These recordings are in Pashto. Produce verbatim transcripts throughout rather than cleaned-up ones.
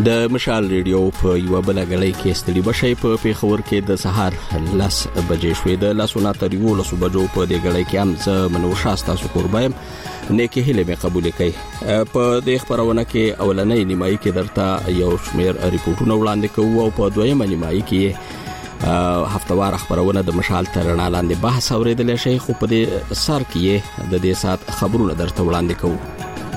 د مشال ریډیو په یو بل غړی کې ستړي بشي په پیښور کې د سهار لس بجې شوې د لاسونه تر یو لس بجو په دې غړی کې هم ز منو شاستا سو قربایم نیکه هله به قبول کړي په دې خبرونه کې اولنۍ نیمایي کې درته یو شمیر ریپورتونه وړاندې کوو او په دویمه نیمایي کې هفتوار خبرونه د مشال تر رڼا لاندې بحث اوریدل شي خو په دې سر کې د دې سات خبرونه درته وړاندې کوو.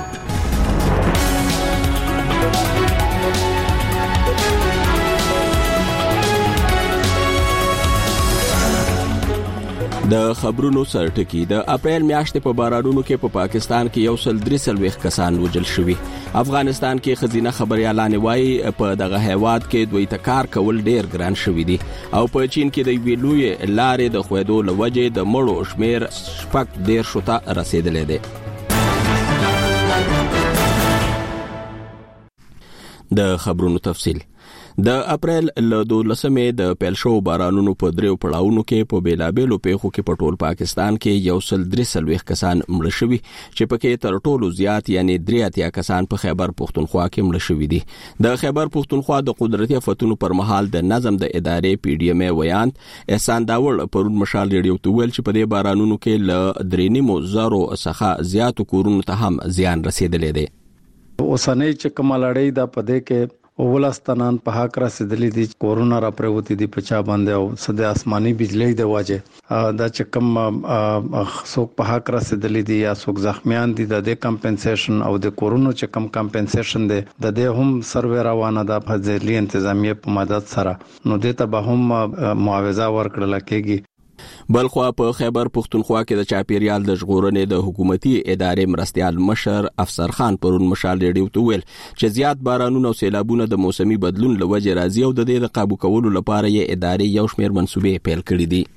د خبرونو سرټکی د اپریل میاشتې په بارانونو کې په پا پاکستان کې یو سل درې سلويخ کسان وژل شوي. افغانستان کې خزینه خبريالان وایي په دغه هیواد کې دوی تکار کول ډیر ګران شوي دي او په چین کې د ویلوی لارې د خوېدو لوجې د مړو شمیر شپږ ډیر شوته رسیدلې دي. د خبرونو تفصیل د اپریل ل دولسمې د پیلشو بارانونو په دریو پړاوونو کې په بیلابېلو پیښو کې په ټول پاکستان کې یو سل درې سلويخ کسان مړه شوي چې پکې تر ټولو زیات یعنی درې اتیا کسان په خیبر پښتونخوا کې مړه شوي دي. د خیبر پښتونخوا د قدرتي آفتونو پر مهال د نظم د ادارې پی ډی ایم ای ویان احسان داور پرون مشال ریډیو ته ویل چې په دې بارانونو کې ل درې نیمو زرو څخه زیات کورونو ته هم زیان رسیدلې دي. اوسنۍ چې کوملاړې د پدې کې ولستانان په حق را سدلې دي کورونا را پروتي دي په چا باندې او سده آسماني بجلی د واجه دا چې کم څوک په حق را سدلې دي یا څوک زخمیان دي د کمپنسیشن او د کورونا چې کم کمپنسیشن دي د دې هم سروې روانه ده په ځلې انتظامیه په مدد سره نو د ته به هم معاوضه ورکړل کېږي. بلخوا په خیبر پښتونخوا کې د چاپیریال د ژغورنې د حکومتي ادارې مرستيال مشر افسر خان پرون مشال ریډیو ته ویل چې زیات بارانونه او سیلابونه د موسمي بدلون لوجه راځي او د دې د قابو کولو لپاره یې ادارې یو شمېر منسوبې پیل کړې دي.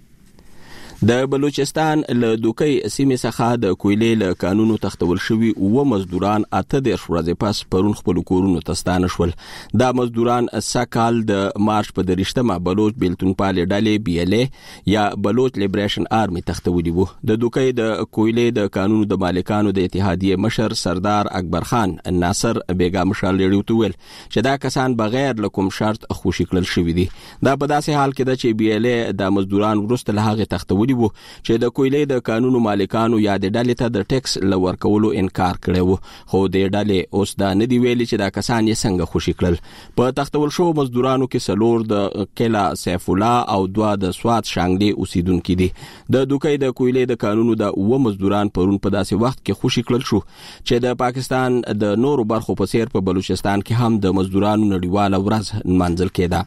د بلوچستان له دوکۍ سیمې څخه د کویلې له قانونو تختول شوي او مزدوران اته د ورځې پس پرون خپل کورونو ته ستانه شول. دا مزدوران سکهال د مارچ په درشتمه بلوچ بیلتونپال ډلې بی ال ای یا بلوچ لیبریشن آرمي تختولي وو. د دوکۍ د کویلې د قانونو د مالکانو د اتحادیه مشر سردار اکبر خان ناصر بیگا مشال ریډیو ته ویل چې دا کسان بغیر له کوم شرط خوشی کړل شوی دي. دا په داسې حال کې ده چې بی ال ای د مزدوران ورسته له هغه تختولي وو چې د کویلې د قانونو مالکانو یا د ډلې ته د ټیکس لور کولو انکار کړی وو خو د ډلې اوس دا نه دی ویلي چې دا کسان یې څنګه خوشی کړل. په تختول شو مزدورانو کې سلور د کلا سیف الله او دوا د سواد شانګلي اوسیدونکو دي. د دوکۍ د کویلې د قانونو د و مزدوران پرون په داسې وخت کې خوشی کړل شو چې د پاکستان د نورو برخو په څیر په بلوچستان کې هم د مزدورانو نړیواله ورځ منځل کېده.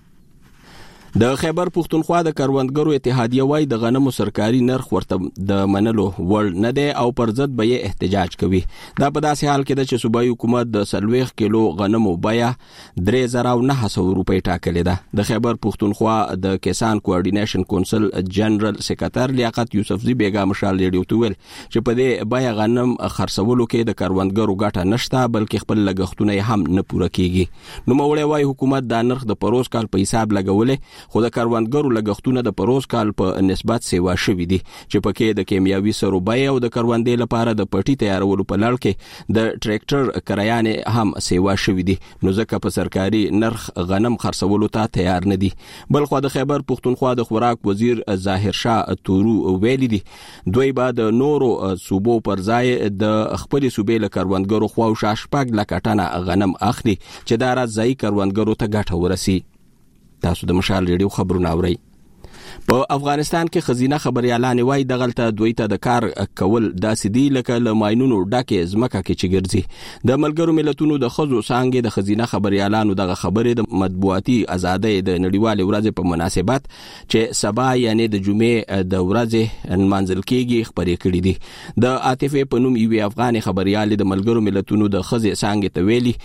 د خیبر پښتونخوا د کروندګرو اتحادیه وای د غنمو سرکاري نرخ ورته د منلو وړ نه دی او پر ضد به یې احتجاج کوي. دا په داسې حال کې ده چې صوبایي حکومت د سلويخ کیلو غنمو بیه درې زره او نهه سوه روپۍ ټاکلې ده. د خیبر پښتونخوا د کسان کوارډینیشن کونسل جنرال سکرټر لیاقت یوسفزي بیگا مشال ریډیو ته ویل چې په دې بیه غنم خرڅولو کې د کروندګرو ګټه نشته بلکې خپل لګښتونه هم نه پوره کیږي. نو موړی وای حکومت دا نرخ د پروز کال په حساب لګولې خو د کروندګرو لګښتونه د پروز کال په نسبت سیوا شوي دي چې پکې د کیمیاوي سرو بیه او د کروندې لپاره د پټي تیارولو په لړ کې د ټریکټر کرایانې هم سیوا شوي دي نو ځکه په سرکاري نرخ غنم خرڅولو ته تیار نه دي. بلخو د خیبر پښتونخوا د خوراک وزیر ظاهر شاه تورو ویلي دي دوی به د نورو صوبو پر ځای د خپل صوبې له کروندګرو خوا او شاشپاګ لکټنه غنم اخلي چې دا راځي کروندګرو ته ګټه ورسي. تاسو د مشال ریډیو خبرونه اورئ. په افغانستان کې خزینه خبريالان وای د غلطه دوی ته د کار کول داسې دی لکه ل ماينونو ډکه زمکه کې چې ګرځي. د ملګرو ملتونو د خزو څنګه د خزینه خبريالانو دغه خبرې د مطبوعاتي ازادۍ د نړیوال ورځ په مناسبت چې سبا یعنی د جمعې د ورځې منځل کېږي خبرې کړې دي. د عاطفه په نوم یو افغان خبريال د ملګرو ملتونو د خزې څنګه ته ویلي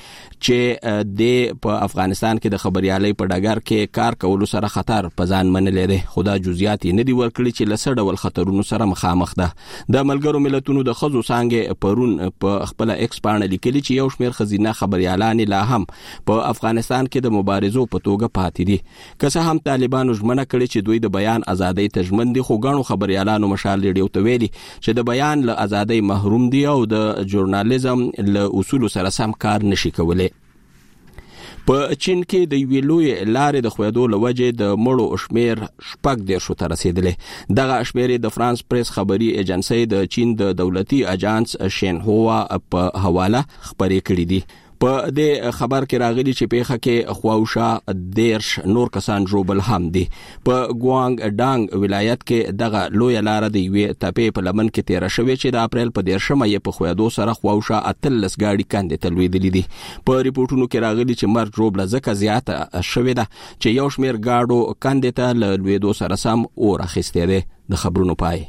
چې د په افغانستان کې د خبريالۍ په ډګر کې کار کول سره خطر پزان منلې ده. خدا جزئیات نه دی ورکړي چې لسړ ډول خطرونو سره مخامخ ده. د ملګرو ملتونو د خزو څنګه پرون په خپل ایکس باندې لیکلي چې یو شمېر خزینه خبريالان لا هم په افغانستان کې د مبارزو په توګه پاتې دي. که څه هم طالبانو ژمنه کړې چې دوی د بیان ازادۍ ته ژمن دي خو غاڼو خبريالانو مشال ریډیو ته ویلي چې د بیان له ازادۍ محروم دي او د ژورنالیزم له اصول سره سم کار نشي کولای. په چین کې د یوې لویې لارې د خویدو لوجې د مړو شمیر شپږ دیرشو ته رسیدلې. دغه شمیر د فرانس پریس خبري ایجنسی د چین د دولتي اجانس شینهوا په حواله خبرې کړې دي. په دې خبر کې راغلي چې پیښه کې خواوشا دیرش نور کسان ژوبل هم دي. په ګوانګ ډانګ ولایت کې دغه لوی لار د یوې تپې په لمن کې تیر شوې چې د اپریل په دیرشمه یې په خویدو سره خواوشا اتلس گاډي کاندې تلويدلې دي. په ریپورتونو کې راغلي چې مرګ ژوبل زکه زیاته شوې ده چې یو شمیر گاډو کاندې ته لویدو سره سم اور اخیستې ده. د خبرونو پای.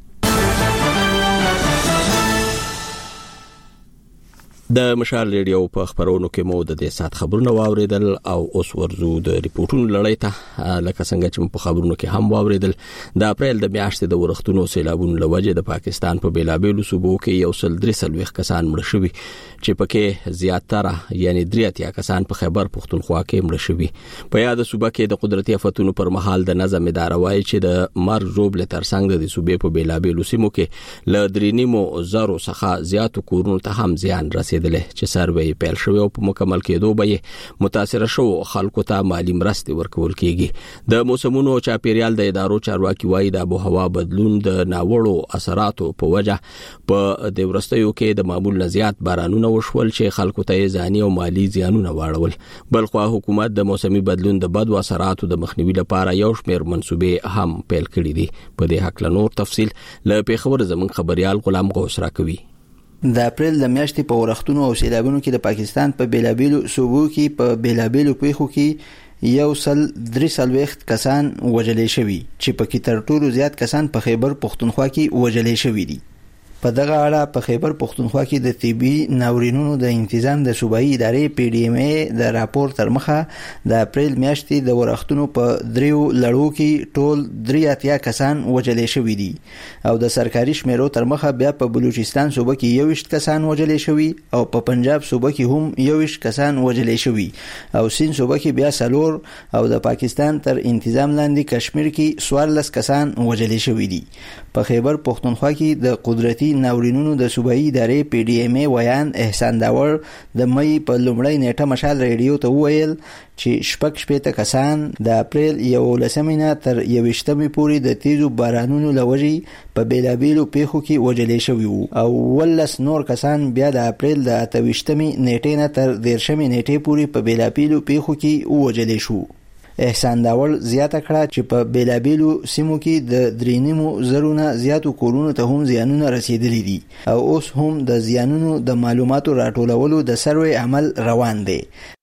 د مشال ریډیو په خبرونو کې مو د دې سات خبرونه واوریدل او اوس ورزو د ریپورتونو لړۍ ته. لکه څنګه چې په خبرونو کې هم واوریدل د اپریل د میاشتې د ورښتونو سیلابونو لوجې د پاکستان په بیلابېلو صوبو کې یو سل درې سلويخ کسان مړ شوي چې پکې زیاتره یعنی درې اتیا کسان په خیبر پختونخوا کې مړ شوي. په یاد صوبه کې د قدرتي آفتونو پر مهال د نظم اداره وايي چې د مرګ ژوبل ترڅنګ د صوبې په بیلابېلو سیمو کې ل درې نیمو زرو څخه زیاتو کورونو ته هم زیان رسیدلی چې سروې پیل شوی او په مکمل کېدو به متاثر شو خلکو ته مالی مرستې ورکول کیږي. د موسمونو چاپیریال د ادارو چارواکي وایي د آبوهوا بدلون د ناوړو اثراتو په وجه په د ورستیو کې د معمول نه زیات بارانونه وشول چې خلکو ته ځاني او مالی زیانونه واړول. بلخو حکومت د موسمي بدلون د بدو اثراتو د مخنیوي لپاره یو شمېر منسوبې هم پیل کړې دي. په دې حق له نور تفصیل له پیښور زمون خبريال غلام غوث راکوي. د اپریل د میاشتې په ورښتونو او سیلابونو کې د پاکستان په بیلابېلو صوبو کې په بیلابېلو پیښو کې یو سل درې سلويخت کسان وژل شوي چې پکې تر ټولو زیات کسان په خیبر پختونخوا کې وژل شوي دي. په دغه اړه په خیبر پختونخوا کې د طبي ناورینونو د تنظیم د صوبایي ادارې پی ډی ایم ای د راپور تر مخه د اپریل میاشتې د ورښتونو په دریو لړو کې ټول درې اتیا کسان وژل شوي دي او د سرکاري شمیرو تر مخه بیا په بلوچستان صوبه کې یوویشت کسان وژل شوي او په پنجاب صوبه کې هم یوویشت کسان وژل شوي او سین صوبه کې بیا سلور او د پاکستان تر تنظیم لاندې کشمیر کې څوارلس کسان وژل شوي دي. په خیبر پختونخوا کې د قدرتي ناورینونو د صوبایي ادارې پی ډی ایم ای ویان احسان داور د مې په لومړۍ نیټه مشال ریډیو ته وویل چې شپږ شپېته کسان د اپریل یولسمې نه تر یوویشتمې پورې د تیزو بارانونو له وجې په بیلابېلو پیښو کې وژل شوي وو او ولس نور کسان بیا د اپریل د اته ویشتمې نیټې نه تر دیرشمې نیټې پورې په بیلابېلو پیښو کې وژل شو. احسان داول زیاته کړه چې په بیلابېلو سیمو کې د درې نیمو زرو نه زیاتو کورونو ته هم زیانونه رسیدلي دي او اوس هم د زیانونو د معلوماتو راټولولو د سروې عمل روان دی.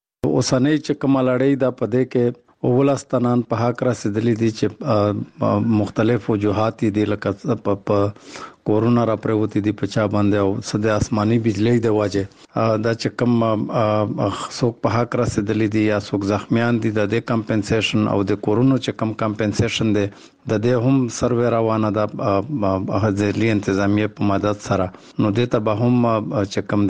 اوسنۍ چې کومه لړۍ ده په دې کې ولستانان په حق رسیدلي دي چې مختلف وجوهات دي لکه په کورونا را پروتي دي په چا باندې او سده آسماني بجلی د واجه دا چې کوم څوک په حق رسیدلي دي یا څوک زخمیان دي د دې کمپنسیشن او د کورونا چې کوم کمپنسیشن دي د دې هم سروې روانه ده ځلي انتظامیه په مدد سره نو د ته به هم چې کوم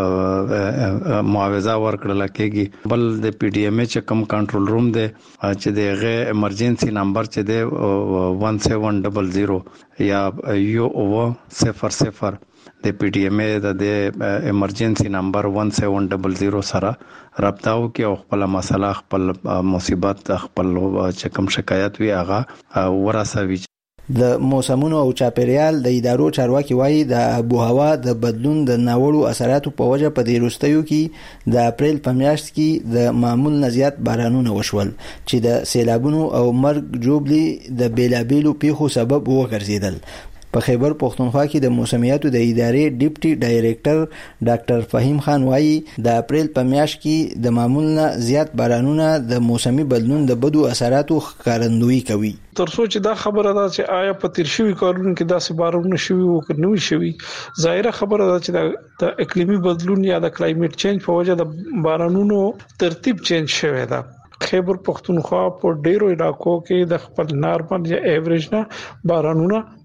د معاوضه ورکړل کېږي. بل د پی ډی ایم چې کوم کنټرول روم دی چې دغه ایمرجنسي نمبر چې دی ون سیون ډبل زیرو یا یو او صفر صفر د پی ډی ایم ای د ایمرجنسي نمبر ون سیون ډبل زیرو سره رابطه وکړي او خپل مسله خپل مصیبت خپل چې کوم شکایت وي هغه ورسوي. د موسمونو او چاپیریال د ادارو چارواکي وایي د آبوهوا د بدلون د ناوړو اثراتو په وجه په دې وروستیو کې د اپریل په میاشت کې د معمول نه زیات بارانونه وشول چې د سیلابونو او مرګ ژوبلي د بیلابېلو پیښو سبب وګرځیدل. په خیبر پختونخوا کې د موسمیاتو د ادارې ډیپټي ډایریکټر ډاکټر فهیم خان وایي د اپریل په میاشت کې د معمول نه زیات بارانونه د موسمي بدلون د بدو اثراتو ښکارندویي کوي. ترڅو چې دا خبره ده چې آیا په تیر شوي کارونو کې داسې بارانونه شوي او که نه وي شوي ظاهره خبره ده چې د اقلیمي بدلون یا د کلایمټ چینج په وجه د بارانونو ترتیب چینج شوی ده. خیبر پختونخوا په ډیرو علاقو کې د خپل نارمل یا ایوریج نه بارانونه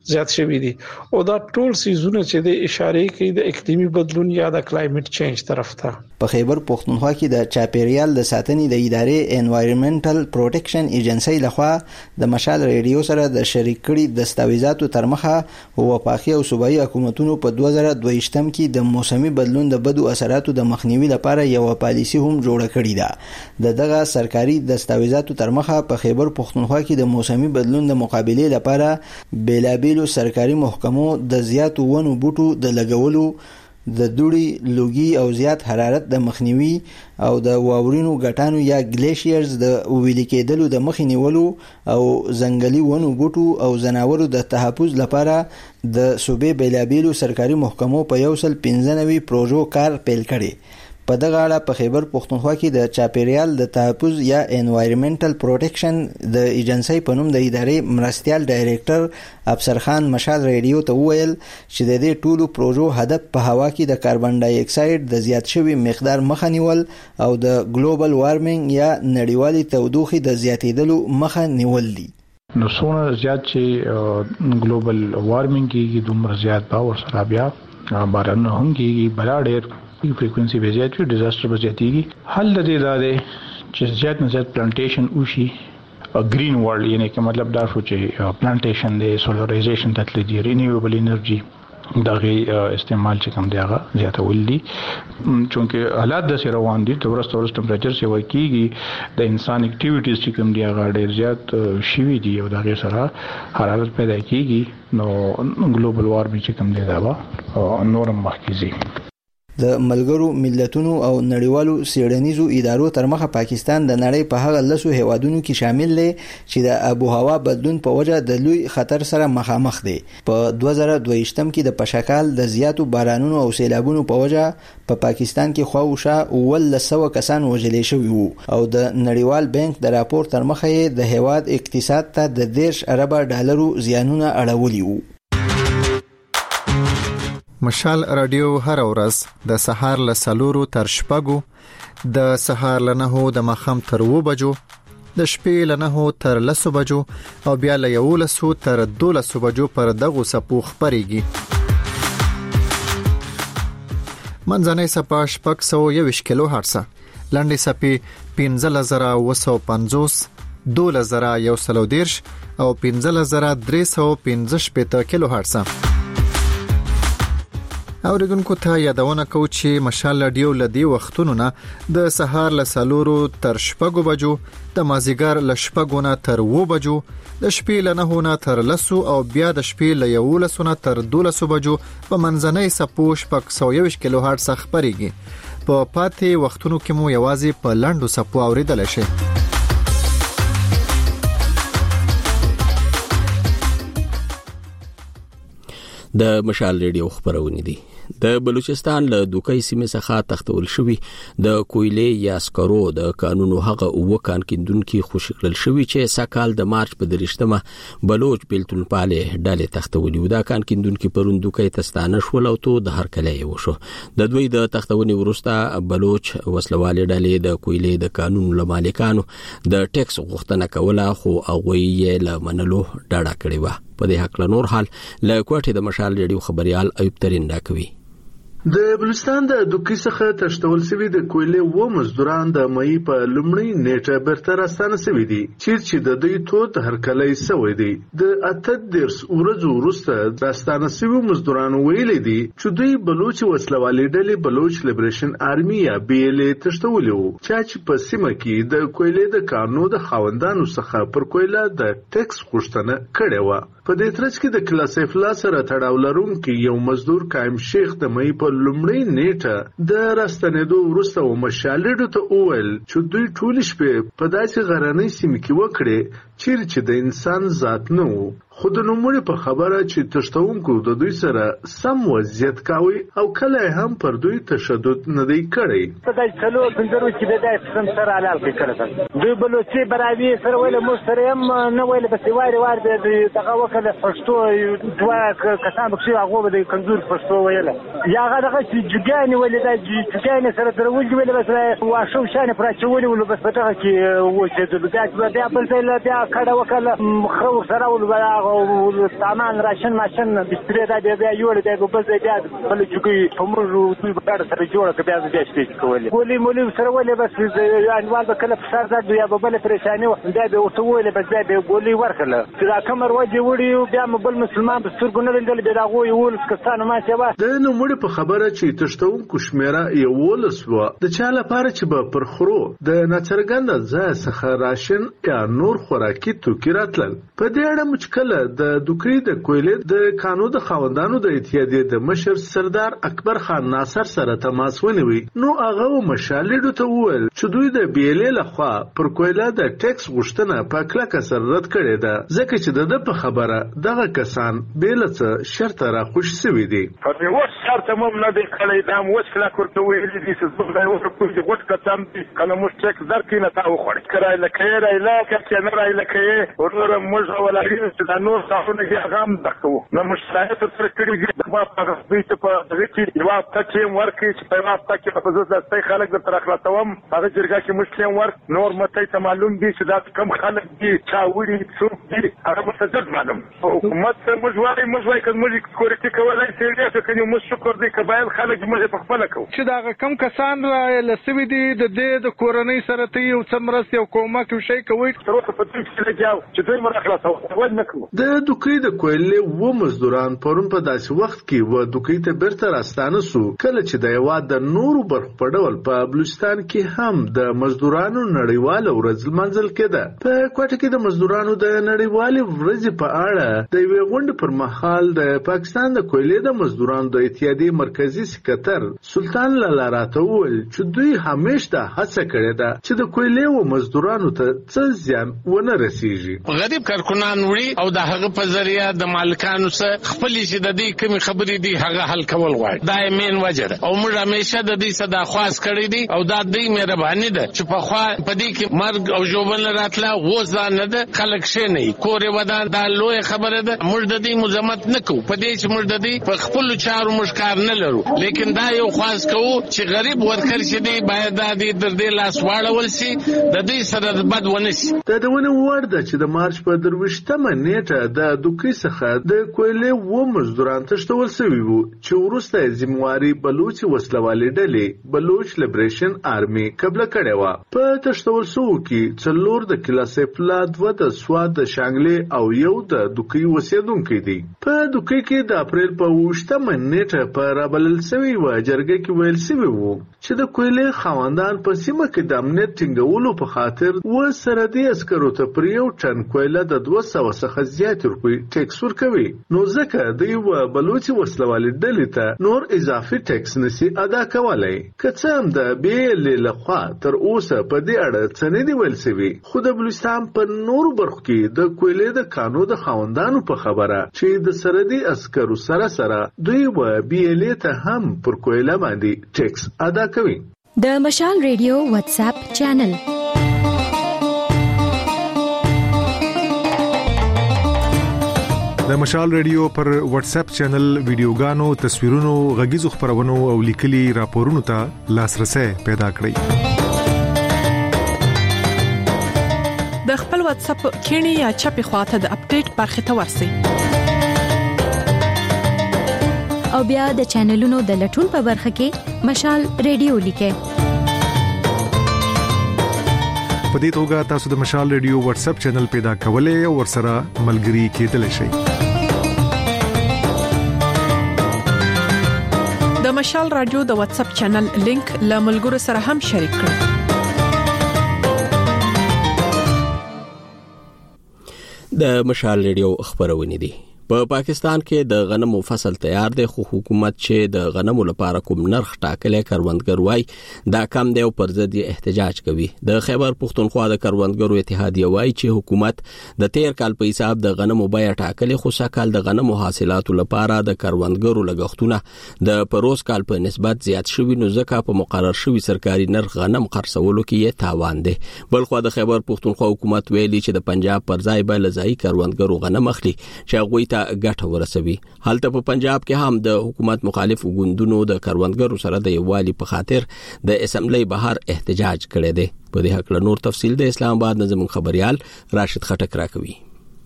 زیات شوي دي او دا ټول سيزونه چې د اشاره کوي د اقلیمي بدلون یا د کلایمټ چینج طرف ته. په خیبر پښتونخوا کې د چاپیریال د ساتنې د ادارې انوایرنمنټل پروټیکشن ایجنسی لخوا د مشال ریډیو سره د شریک کړي دستاویزاتو تر مخه وفاقي او صوبایي حکومتونو په دوه زره دوه ویشتم کې د موسمي بدلون د بدو اثراتو د مخنیوي لپاره یو پالیسی هم جوړه کړې ده. د دغه سرکاري دستاویزاتو تر مخه په خیبر پښتونخوا کې د موسمي بدلون د مقابله لپاره بیلابیلو سرکاري محکمو د زیاتو ونو بوټو د لګولو، د دوړي لوګي او زیات حرارت د مخنیوي او د واورینو غټانو یا ګلیشیرز د ویل کېدلو د مخ نیولو او ځنګلي ونو بوټو او زناورو د تحفظ لپاره د صوبې بیلابیلو سرکاري محکمو په یو سل پنځه نوي پروژو کار پیل کړي. په دغه اړه په خیبر پښتونخوا کې د چاپیریال د تحفظ یا انوایرنمنټل پروټیکشن د ایجنسی په نوم د ادارې مرستیال ډایریکټر افسر خان مشال ریډیو ته وویل چې د دې ټولو پروژو هدف په هوا کې د کاربن ډای اکساید د زیات شوي مقدار مخه نیول او د ګلوبل وارمنګ یا نړیوالې تودوخې د زیاتېدلو مخه نیول دي. نو څونه زیات چې ګلوبل وارمنګ کېږي دومره زیات باور سره بیا بارانونه هم کېږي، بلا ډېر فریکوئنسي به زیات وي، ډیزاستر به زیاتېږي. حل د دې دا دی چې زیات نه زیات پلانټیشن وشي، گرین ورلد یعنی که مطلب دا شو چې پلانټیشن دی، سولرایزیشن ته تللی دي، رینیویبل انرژي دغه استعمال چې کوم دی هغه زیاتول دي. چونکه حالات د سره روان دي، د ورځ ورځ ټمپریچر سی ورکیږي، د انسان اکټیویټیز چې کوم دی هغه ډیر زیات شوي دي او دغه سره حرارت پیدا کیږي، نو ګلوبل وارمنګ چې کوم دی دا به نورم مخکې د ملګرو ملتونو او نړیوالو څېړنیزو ادارو تر مخه پاکستان د نړۍ په هغه لسو هیوادونو کې شامل دی چې د آب و هوا بدلون په وجه د لوی خطر سره مخامخ دی. په دوه زره دوه ویشتم کې د پشکال د زیاتو بارانونو او سیلابونو په وجه په پا پاکستان کې خواوشا ولس سوه کسان وژل شوي وو او د نړیوال بانک د راپور تر مخه د هیواد اقتصاد ته د دېرش اربه ډالرو زیانونه اړولي وو. مشال رادیو هر ورځ د سهار له سلورو تر شپږو، د سهار له نهو د ماښام تر اووه بجو، د شپې له نهو تر لسو بجو او بیا له یولسو تر دولسو بجو پر دغو څپو خپرېږي. منځنۍ څپه شپږ سوه یوویشت کیلو هرټزه، لنډې څپې پنځلس زره اووه سوه پنځوس، دولس زره یو سل او دېرش او پنځلس زره درې سوه پنځه شپېته کیلو هرټزه. اوریدونکو ته یادونه کوو چې مشال رادیو لدی وختونو نه د سهار له سلورو تر شپږو بجو، د مازیګر له شپږو نه تر اووه بجو، د شپې له نهو نه تر لسو او بیا د شپې له یولسو نه تر دولسو بجو په منځنۍ څپو شپږ سوه یوویشت کیلو هرټز خپرېږي. په پاتې وختونو کې مو یوازې په لنډو څپو اوریدلی شئ. د مشال ریډیو خبرونه دي. د بلوچستان له دوکۍ سیمې څخه تختول شوی د کویلې یا سکرو د قانونو هغه اوه کان کیندونکو خوشی کړل شوی چې سکهال د مارچ په درشتمه بلوچ بیلتون پاله ډلې تختولي و. دا کان کیندونکو پرون دوکۍ تستانه شول او تو د هر کله یو شو. د دوی د تختونې ورسته بلوچ وسلواله ډلې د کویلې د قانون لمالکانو د ټیکس غوښتنه کوله، خو هغه یې لمنلو ډاډه کړی و. په دې حق له نور حال له کوټې د مشال ریډیو خبريال ایوب ترين راکوي. د بلوچستان د دوکۍ څخه تشتول شوی د کویلې و مزدوران د مې په لومړۍ نیټه برته راستانه شوی دي چې د دوی تود هرکلې سوی دي. د اته دیرس ورځو وروسته راستانه شوی مزدوران ویلي دي چې دوی بلوچ وسلوالې ډلې بلوچ لیبریشن آرمي یا بي ال ای تشتولو چې په سیمه کې د کویلې د کارنو د خاوندانو څخه پر کویله د ټیکس غوښتنه کړې و. په دې ترڅ کې د کلاسیف لا سره تړاو لرونکي یو مزدور قائم شیخ د مې په لومړۍ نیټه د راستنېدو وروسته و مشالډو ته وویل چې دوی ټول شپې په داسې غرنۍ سیمه کې وکړي چیرې چې د انسان ذات نه و. خو د نوموړي په خبره چې تشتونکو د دوی سره سم وضعیت کاوي او کله هم پر دوی تشدد نه دی کړی. په دای څلو پنځرو کې د دای سم سره علال کې کړل دوی بلوچي برابري سره ویل مستریم نه ویل بس واري وار د دغه وکړه پښتو دوا کسان بخښي هغه د کمزور پښتو ویل یا هغه دغه چې جګانی ویل د جګانی سره درول ویل بس واشو شانه پراچولي ول بس په دغه کې و چې د بیا بیا بل ځای لا بیا کړه وکړه خو سره ول دغه سامان راشن ماشين بسترې دا بیا یوړ دی په بل ځای بیا بل جوګي په موږ دوی په ډېر سره جوړه کړه بیا بیا شته کولې ګولې مولې سره ولې بس انوال به کله فشار زاد بیا به بل پریشانی و بیا به ورته ولې بس بیا به ګولې ورکړه چې دا کمر وځي وړي بیا بل مسلمان په سترګو نه ویل بیا دا غوي ول کسانو ما چې وا د نو مړ په خبره چې تشتون کوشمیره یو ولسو د چا لپاره چې به پر خرو د ناڅرګند ځای څخه راشن یا نور خوراکي توکي راتلل په دې اړه مشکله د دوکري د کویلې د قانون د خاوندانو د اتحادیې د مشر سردار اکبر خان ناصر سره تماس ونیوي نو هغه مشالډو ته وویل چې دوی د بیلې لخوا پر کویلا د ټیکس غوښتنه په کلکه سره رد کړې ده ځکه چې د په خبره دغه کسان بیلڅ شرط را خوش سوي دي په وښ شرط مم نه دی کړی دا وښ کلا کوته ویلې دي چې زه دا وښ کوم چې وښ کتم دي کله مو ټیکس درکې نه تا وخوړ کړای لکه راي لا کله نه راي لکه ورور موږ ولاري چې دا نور څاونه کې هغه دکو نو مشاهده تر کړي د ما په دې په دې کې یو تکیم ورکې چې په ما په کې په ځل ستای خلک د تر اخلاصوم هغه جرګه کې مسلم ورک نور مته ته معلوم دي چې دا کم خلک دي چاوړي څوک دي هغه مستجد معلوم حکومت موږ وايي موږ وايي چې موږ کورتي کولای شي چې کني موږ شکر دي کبایل خلک موږ په خپل کو چې دا کم کسان را لسوي دي د دې د کورنۍ سره ته یو څمرس یو کومه کې شي کوي تر اوسه په دې کې لګیاو چې دوی مر اخلاصو ول نکو د دوکري د کویلې و مزدوران پرون په داسې وخت کې و دوکري ته بیرته راستانه سو کله چې د یو د نورو برخ په ډول په بلوچستان کې هم د مزدورانو نړیواله ورځ منځل کېده په کوټه کې د مزدورانو د نړیوالې ورځې په اړه د یوې غونډې پر مهال د پاکستان د کویلې د مزدورانو د اتحادیې مرکزی سکرټر سلطان لالا راته وویل چې دوی همیشه هڅه کړې ده چې د کویلې و مزدورانو ته څه زیان ونه رسیږي غریب کارکونان وړي او د هغه په ذریعہ د مالکانو سره خپل چې د دې کوم خبرې دي هغه حل کول غواړي دا مین وجه ده او موږ همیشه د دې صدا خواست کړی دي او دا د مهرباني ده چې په خوا په دې کې مرګ او ژوبل راتله وځه نه ده خلک شي نه کور ودان دا لوی خبره ده موږ د دې مزمت نکو په دې چې موږ د دې په خپل چارو مشکار نه لرو لیکن دا یو خواست کوو چې غریب ورکر شي دی باید د دې در دې لاس واړول شي د دې سره بد ونشي دا د ونه ورده چې د مارچ په درويشتمه نیټه د دوکري څخه د کویلې و مزدوران تشتول شوی وو چې ورسته ذمہواری بلوچ وسلوالې ډلې بلوچ لیبریشن آرمي قبل کړي وا په تشتول سو کې څلور د کلاسې فلاد و د سواد د شانګلې او یو د دوکري وسیدونکو دي په دوکري کې د اپریل په وشتمه نیټه په رابلل شوی و جرګه کې ویل شوی وو چې د کویلې خواندان په سیمه کې د امنیت ټینګولو په خاطر و سرحدي عسکرو ته پر یو ټن کویله د دوه سوه څخه زیات روپۍ ټیکس ورکوي نو ځکه د یو بلوچ وسلوالې ډلې ته نور اضافي ټیکس نشي ادا کولای که څه هم د بیلې لخوا تر اوسه په دې اړه څه نه دی ویل شوی خو د بلوچستان په نورو برخو کې د کویلې د قانون د خاوندانو په خبره چې د سرحدي عسکرو سره سره دوی و بیلې ته هم پر کویله باندې ټیکس ادا کوي د مشال ریډیو واتس اپ چینل د مشال ریډیو پر واتس اپ چینل ویډیوګانو تصویرونو غږیزو خبرونو او لیکلي راپورونو ته لاسرسي پیدا کړئ د خپل واتس اپ کینی یا چپی خواته د اپډیټ برخه ته ورسئ او بیا د چینلونو د لټون په برخه کې مشال ریډیو لیکئ په دې توګه تاسو د مشال ریډیو واتس اپ چینل پیدا کولای او ورسره ملګري کېدلی شئ د مشال رادیو د واتس اپ چینل لینک له ملګرو سره هم شریک کړئ د مشال ریډیو خبرونه دي په پاکستان کې د غنمو فصل تیار دی خو حکومت چې د غنمو لپاره کوم نرخ ټاکلې کروندګر وای دا کم دی او پر ضد احتجاج کوي د خیبر پختونخوا د کروندګرو اتحادیه وای چې حکومت د تیر کال په حساب د غنمو بیه ټاکلې خو سکهال د غنمو حاصلاتو لپاره د کروندګرو لګښتونه د پروس کال په نسبت زیات شوي نو ځکه په مقرر شوی سرکاري نرخ غنم خرڅولو کې یې تاوان دی بلخو د خیبر پختونخوا حکومت ویلي چې د پنجاب پر ځای بل ځای کروندګرو غنم اخلي چې هغه ګټه ورسوي حالت په پنجاب کې هم د حکومت مخالف ګوندونو د کروندګرو سره د یووالي په خاطر د اسمبلی بهر احتجاج کړی دی په دې حق له نور تفصیل د اسلام آباد نظم خبريال راشد خټک راکوي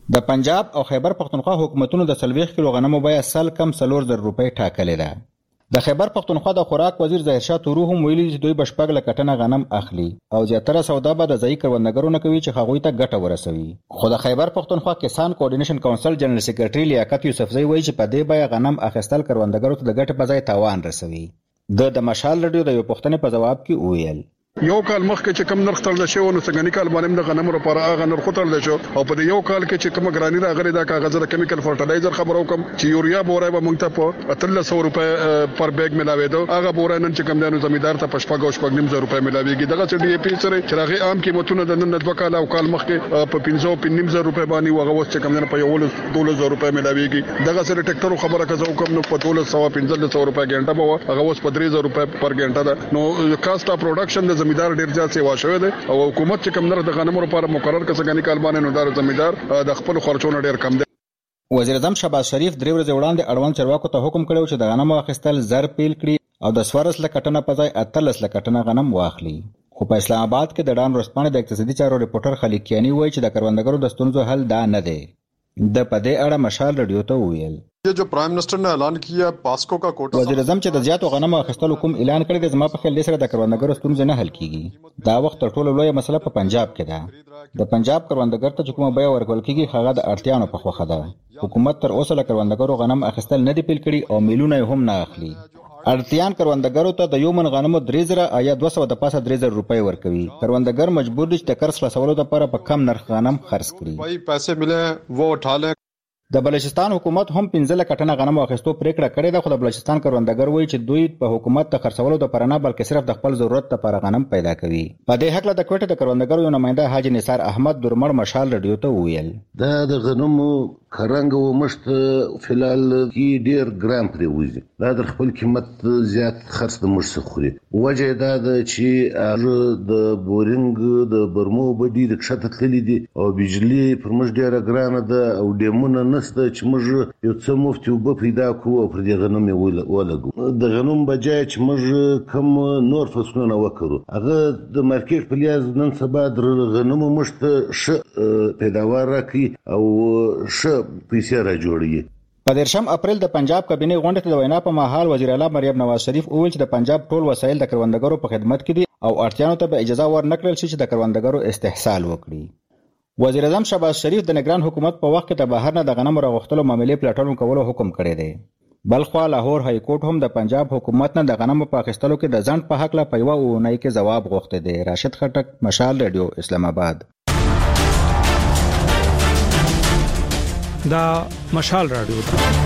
د پنجاب او خیبر پختونخوا حکومتونو د سلويخ کیلو غنمو بیه سل کم سلور زر روپۍ ټاکلې ده. د خیبر پختونخوا د خوراک وزیر ظاهر شاه تورو هم ویلي چې دوی بشپږ لکټنه غنم اخلي او زیاتره سودا به د ځای کروندګرو نه کوي چې هغوی ته ګټه ورسوي. خو د خیبر پختونخوا کسان کوارډینیشن کونسل جنرال سیکریټري لیاقت یوسفزئی وایي چې په دې بیه غنم اخیستل کروندګرو ته د ګټې په ځای تاوان رسوي. د د مشال رادیو د یو پښتنې په جواب کې ویل یو کال مخکې چې کم نرخ تړل شو نو څنګه کال باندې د غنمو لپاره هغه نرخ تړل شو او په یو کال کې چې کوم ګرانی راغلی دا کاغذ د کیمیکل فرټیلایزر خبرو کوم چې یوریا بوره به مونږ ته په اتلس سو روپے پر بیگ ملاوي دو هغه بوره نن چې کم دانو زمیدار ته پښپاګ او شپږ نیم زر روپے ملاويږي دغه چې ډي اي پی سره چې هغه عام قیمتونه د نن د وکاله او کال مخکې په پنځه او نیم زر روپے باندې وغه وس چې کم دانو په یو دولس زر روپے ملاويږي دغه سره ټریکټر خبره کوم کوم نو په دولس سو پنځه سو روپے ګنټه بو هغه وس په درې زر روپے پر ګنټه ده نو کاست اف پروډکشن د زمیدار ډیر ځای واښوي ده او حکومت چې کوم نرخ د غنمو لپاره مقرر کړي کال باندې نو دار زمیدار د خپل خرچونو ډیر کم دي. وزیر اعظم شهباز شریف درې ورځې وړاندې اړوند چارواکو ته حکم کړی چې د غنمو اخیستل زر پیل کړي او د سوارس لکټنه په ځای اتلس لکټنه غنم واخلي. خو په اسلام آباد کې د ډان ورسپانې د اقتصادي چارو ریپورټر خلیق کیانی وایي چې د کروندګرو د ستونزو حل دا نه دی. د پدې اړه مشال رادیو ته ویل یہ جو پرائم منسٹر نے اعلان کیا پاسکو کا کوٹا وزیر اعظم چې د زیاتو غنمو اخیستلو کوم اعلان کړی د زما په خیال سره د کروندګرو ستونزې نه حل کیږي. دا وخت تر ټولو لویه مسله په پنجاب کې ده. د پنجاب کروندګر ته کومه بیه ورکول کیږي هغه د اړتیاونو په خوخه ده. حکومت تر اوسه له کروندګرو غنم اخیستل نه دی پیل کړي او میلونه هم نه اخلي. اړتیان کروندګرو ته د یو من غنمو درې زره یا دوه سوه د پاسه درې زره روپۍ ورکوي. کروندګر مجبور دي چې د قرض خلاصولو لپاره په کم نرخ غنم خرڅ کړي. پیسې ملے وہ اٹھا لیں. د بلوچستان حکومت هم پنځه لکټنه غنمو اخیستو پریکړه کړې ده خو د بلوچستان کروندګر وایي چې دوی په حکومت ته خرڅولو د پرانه بلکې صرف د خپل ضرورت لپاره غنم پیدا کوي. په دې حق له د کوټه د کروندګرو یو نماینده حاجی نثار احمد درمړ مشال رادیو ته ویل دا د غنمو خرنګ او مشت فلال کې ډیر ګرام پرې وځي دا د خپل قیمت زیات خرڅ د مشت خوري وجه دا د چې د بورینګ د برمو بډي د کښته تللی دي او بجلی پر مش ډیره ګرانه ده او ډیمونه نسته چې موږ یو څه مفتي وب پیدا کوو پر دې غنم ولګو د غنم بجای چې موږ کوم نور فصلونه وکړو هغه د مارکیټ په لیاز نن سبا د غنمو مشت ش پیداوار راکړي او ش پیسې را جوړي. په دیرشم اپریل د پنجاب کابینه غونډه ته د وینا په مهال وزیر اعلی مریم نواز شریف وویل چې د پنجاب ټول وسایل د کروندګرو په خدمت کې دي او اړتیانو ته به اجازه ورنکړل شي چې د کروندګرو استحصال وکړي. وزیر اعظم شهباز شریف د نگران حکومت په وخت کې د بهر نه د غنمو راغښتلو معاملې پلاټفورم کولو حکم کړی دی. بلخوا لاهور های کورټ هم د پنجاب حکومت نه د غنمو په اخیستلو کې د ځنډ په حق له په یوه اونۍ کې ځواب غوښتی دی. راشد خټک، مشال رادیو، اسلام آباد. دا مشال رادیو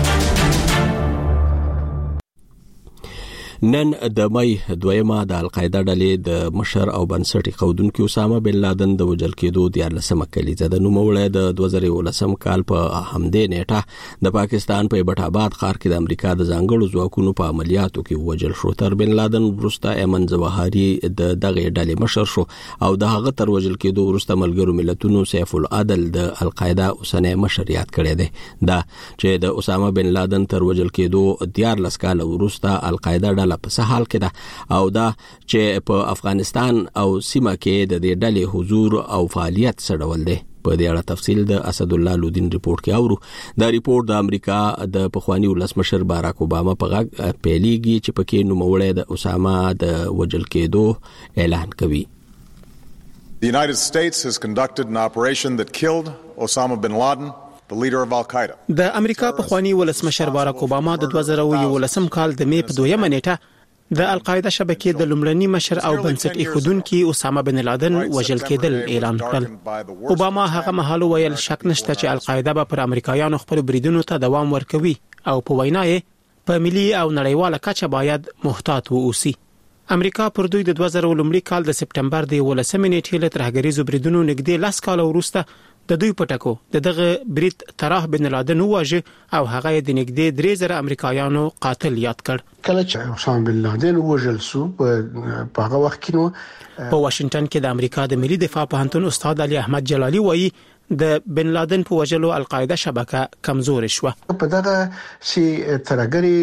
نن د مې دویمه د القاعده ډلې د مشر او بنسټ خودونکو اسامه بن لادن د وجل کېدو د لسمه کلیزه د نوموړی د دوه زره ولسم کال په همدې نیټه د پاکستان په ایبټ آباد ښار کې د امریکا د ځانګړو ځواکونو په عملیاتو کې وجل شو. تر بن لادن وروسته ایمن زواهري د دغه ډلې مشر شو او د هغه تر وجل کېدو وروسته ملګرو ملتونو سیف العدل د القاعده اوسنی مشر یاد کړی دی. دا چې د اسامه بن لادن تر وجل کېدو دیارلس کال وروسته القاعده ډله په سهال کې ده او دا چې په افغانستان او سیمه کې د دې ډلې حضور او فعالیت څه ډول دی. په دې اړه تفصیل د اسد الله لودین ریپورت کې اورو. دا ریپورت د امریکا د پخوانی ولسمشر باراک اوباما په غږ پیلېږي چې پکې نوموړی د اسامه د وجل کېدو اعلان کوي. The United States has conducted an operation that killed Osama bin Laden, the leader of Al-Qaeda. د امریکا پخوانی ولسمشر باراک اوباما د دوه زره یولسم کال د مې په دویمه نیټه د القاعده شبکې د لومړني مشر او بنسټ ایښودونکي اسامه بن لادن وژل کېدل اعلان کړل. اوباما هغه مهال ویل شک نشته چې القاعده به پر امریکایانو خپل بریدونو ته دوام ورکوي او په وینا یې په ملي او نړیواله کچه باید محتاط واوسي. امریکا پر دوی د دوه زره لومړي کال د سپټمبر د یولسمې نیټې له ترهګریزو بریدونو نږدې لس کال وروسته د دوی پټکو د دغه برید طرح بن لادن وواژه او هغه د نږدې درې زره امریکایانو قاتل یاد کړ. کله چې اسامه بن لادن وژل شو په هغه وخت کې نو په واشنگټن کې د امریکا د ملي دفاع پوهنتون استاد علي احمد جلالي وایي د بن لادن په وجلو القاعده شبکه کمزور شوه. په دغه سي ترګری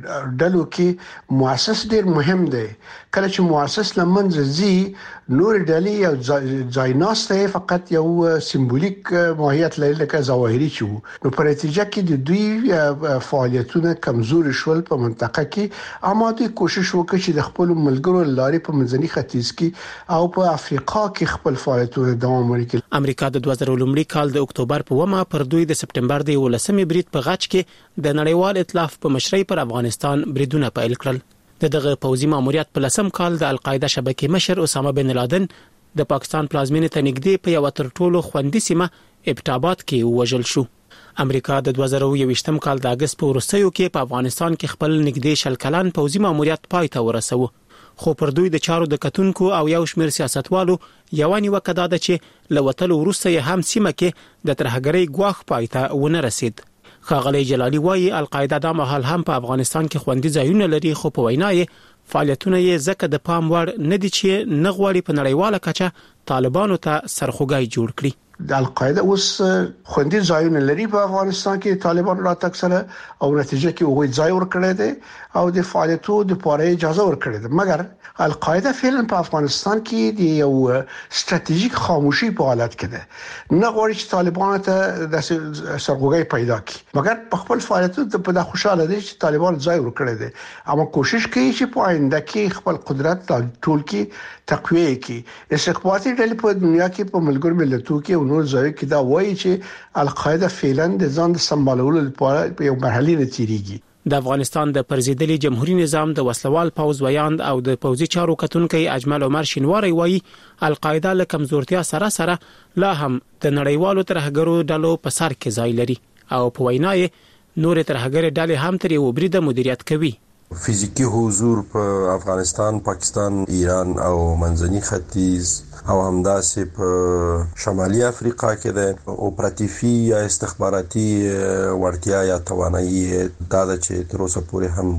ډلو کې مؤسس ډیر مهم دی. کله چې مؤسس لمنځ زی نور ډلې او ځایناسته فقط یو سمبولیک ماهیت لري لکه ظواهري شو. نو په نتیجه کې د دوی فعالیتونه کمزور شول په منطقه کې، اما دوی کوشش وکړي چې د خپل ملګرو لارې په منځني ختیځ کې او په افریقا کې خپل فعالیتونه دوام ورکړي. امریکا د دوه زره لومړي کال د اکتوبر په ومه پر دوی د سپټمبر د ولسمې برید په غاچ کې د نړیوال ائتلاف په مشرۍ پر افغانستان بریدونه پیل کړل. دغه پوځي ماموریت په لسم کال د القاعده شبکې مشر اسامه بن لادن د پاکستان پلازمینې ته نږدې په یو تر ټولو خوندي سیمه ابټاباد کې وژل شو. امریکا د دوه زره یوویشتم کال د اگست په وروستیو کې په افغانستان کې خپل نږدې شل کلن پوځي ماموریت پای ته ورسوه. خو پر دوی د چارو د کتونکو او یو شمېر سیاستوالو یوانی وکړه د چې لوتلو وروسته هم سیمه کې د ترهګرۍ ګواښ پای ته ونه رسید. ښاغلی جلالی وایي القاعده د مهال هم په افغانستان کې خوندي ځایونه لري، خو په وینا یې فعالیتونه یې ځکه د پام وړ نه دي چې نه غواړي په نړیواله کچه طالبانو ته سرخوږی جوړ کړي. د القاعده اوس خوندي ځایونه لري په افغانستان کې طالبان راتګ سره، او نتیجه کې وګړي ځای ورکړي دي او د فعالیتونو د پاره اجازه ورکړي ده. مګر القاعده فعلا په افغانستان کې د یو ستراتیژیک خاموشي په حالت کې ده. نه غواړي چې طالبان ته د سرغوګي پیدا کړي، مګر په خپل فعالیتونو په د خوشاله دي چې طالبان ځای ورکړي دي، اما کوشش کوي چې په آینده کې خپل قدرت ټول کې تقویه کړي. استخباراتي ډلې په دنیا کې په ملګرو ملتونو کې نور ځای کې دا وایي چې القاعده فعلا د ځان د سمبالولو لپاره په یو مرحله نه تیریږي. د افغانستان د پرزیدلي جمهوریت نظام د وسلوال پوز ویاند او د پوزي چارو کتونکو اجمل عمر شینواری وایي القاعده له کمزورتیا سره سره لا هم د نړیوالو ترهګرو ډلو په سر کې ځای لري او په وینا یې نور ترهګر ډلې هم تر یو بریده مدیریت کوي. فزیکی حضور په افغانستان، پاکستان، ایران او منځني ختیځ او همداسې په شمالي افریقا کې د اپراتیفي یا استخباراتي وړتیا یا توانایي دا د چې تر اوسه پورې هم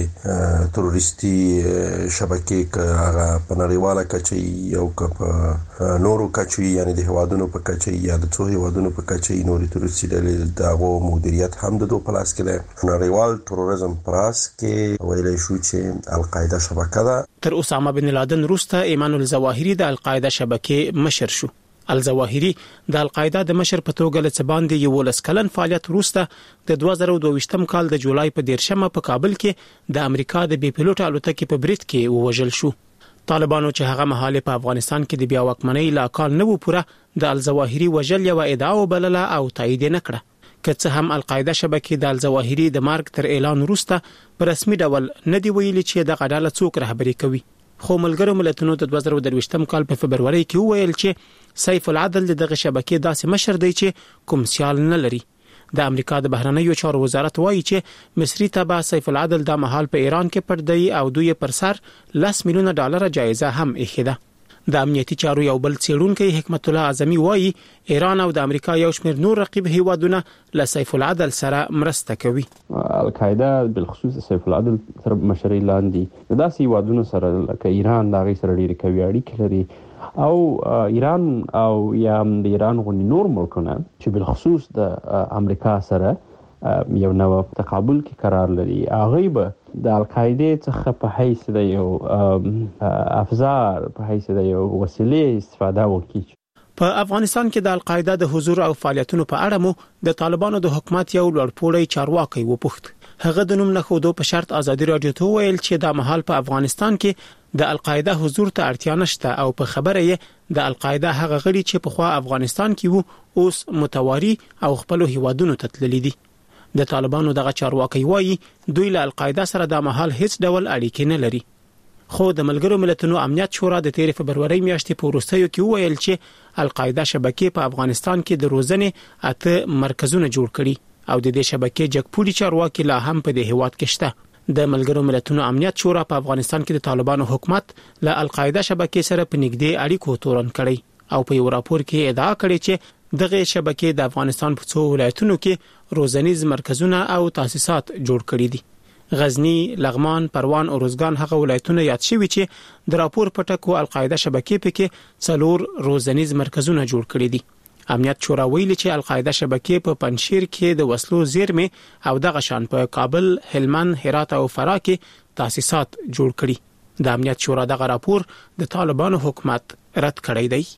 ټولې تروریستي شبکې ک هغه په نړیواله کچه یو ک په نورو کچو یعنی د هوادونو په کچه یا د څو هوادونو په کچه نوري تروریستي ډلې دغه مدیریت هم د دوه پلاس کې د نړیوال تروریزم پراس کې ویلای شو چې القاعده شبکه ده. تر اسامه بن لادن وروسته ایمان الظواهری د القاعده شبکې مشر شو. الظواهری د القاعده د مشر په توګه له څباندې یو لس کلن فعالیت وروسته د دوه زره دوه ویشتم کال د جولای په دیرشمه په کابل کې د امریکا د بي پيلوټ الوتکې په برید کې ووژل شو. طالبانو چې هغه مهاله په افغانستان کې د بیا واکمنۍ لا کال نه و پوره د الظواهری وژل یو ادعا وبلله او تایید نه کړه. که څه هم القاعده شبکې د الظواهری د مارګ تر اعلان وروسته په رسمي ډول نه دی ویلي چې د غډاله څوک رهبري کوي، خو ملګرو ملتونو د دوه زره درویشتم کال په فبرवरी کې ویل چې سیف العدل دغه شبکې داسې مشر دی چې کوم سیال نه لري. د امریکا د بهرنیو چارو وزارت وایي چې مصری تبع سیف العدل د مهال په ایران کې پټ دی او دوی پر سر لس میلیونه ډالر جایزه هم اخیده. د امنیتي چارو یو بل څېړونکی حکمت الله اعظمي وایي ایران او د امریکا یو شمېر نور رقیب هیوادونه له سیف العدل سره مرسته کوي. القاعده بالخصوص سیف العدل سره مشري لاندې داسې هیوادونو سره لکه ایران دا غي سره ډېری کوي اړیکې لري او ایران او یا د ایران غونډې نور ملکونه چې بالخصوص د امریکا سره یو نو تقابل کې قرار لري. هغه به د القاعده څخه په حیث د یو افزار په حیث د یو وسیلې استفاده وکړي. په افغانستان کې د القاعده د حضور او فعالیتونو په اړه مو د طالبانو د حکومت یو لوړپوړی چارواکي وپوښت. هغه د نوم نه خودو په شرط ازادي رادیو ته ویل چې د مهال په افغانستان کې د القاعده حضور ته اړتیا نشته او په خبره یې د القاعده هغه غړي چې په خوا افغانستان کې وو اوس متواري او خپل هیوادونو ته تللي دي. د طالبانو دغه چارواکي وایي دوی له القاعده سره د مهال هیڅ ډول اړیکې نه لري. خو د ملګرو ملتونو امنیت شورا د تیر فبرवरी میاشتې په وروستیو کې ویل چې القاعده شبکې په افغانستان کې د روزنې اته مرکزونه جوړ کړي او د دې شبکې جګپوړي چارواکي لا هم په دې هیواد کې شته. د ملګرو ملتونو امنیت شورا په افغانستان کې د طالبانو حکومت له القاعده شبکې سره په نږدې اړیکو تورن کړي او په یو راپور کې ادعا کړې چې دغه شبکې د افغانستان په څو ولایتونو کې روزنیز مرکزونه او تاسیسات جوړ کړي دي. غزنی، لغمان، پروان او روزګان هغه ولایتونه یاد شوي چې د راپور په ټکو القاعده شبکې پکې څلور روزنیز مرکزونه جوړ کړي دي. امنیت شورا ویلي چې القاعده شبکې په پنشیر کې د وسلو زیرمې او دغه شان په کابل، هلمند، هرات او فراه کې تاسیسات جوړ کړي. د امنیت شورا دغه راپور د طالبانو حکومت رد کړی دی.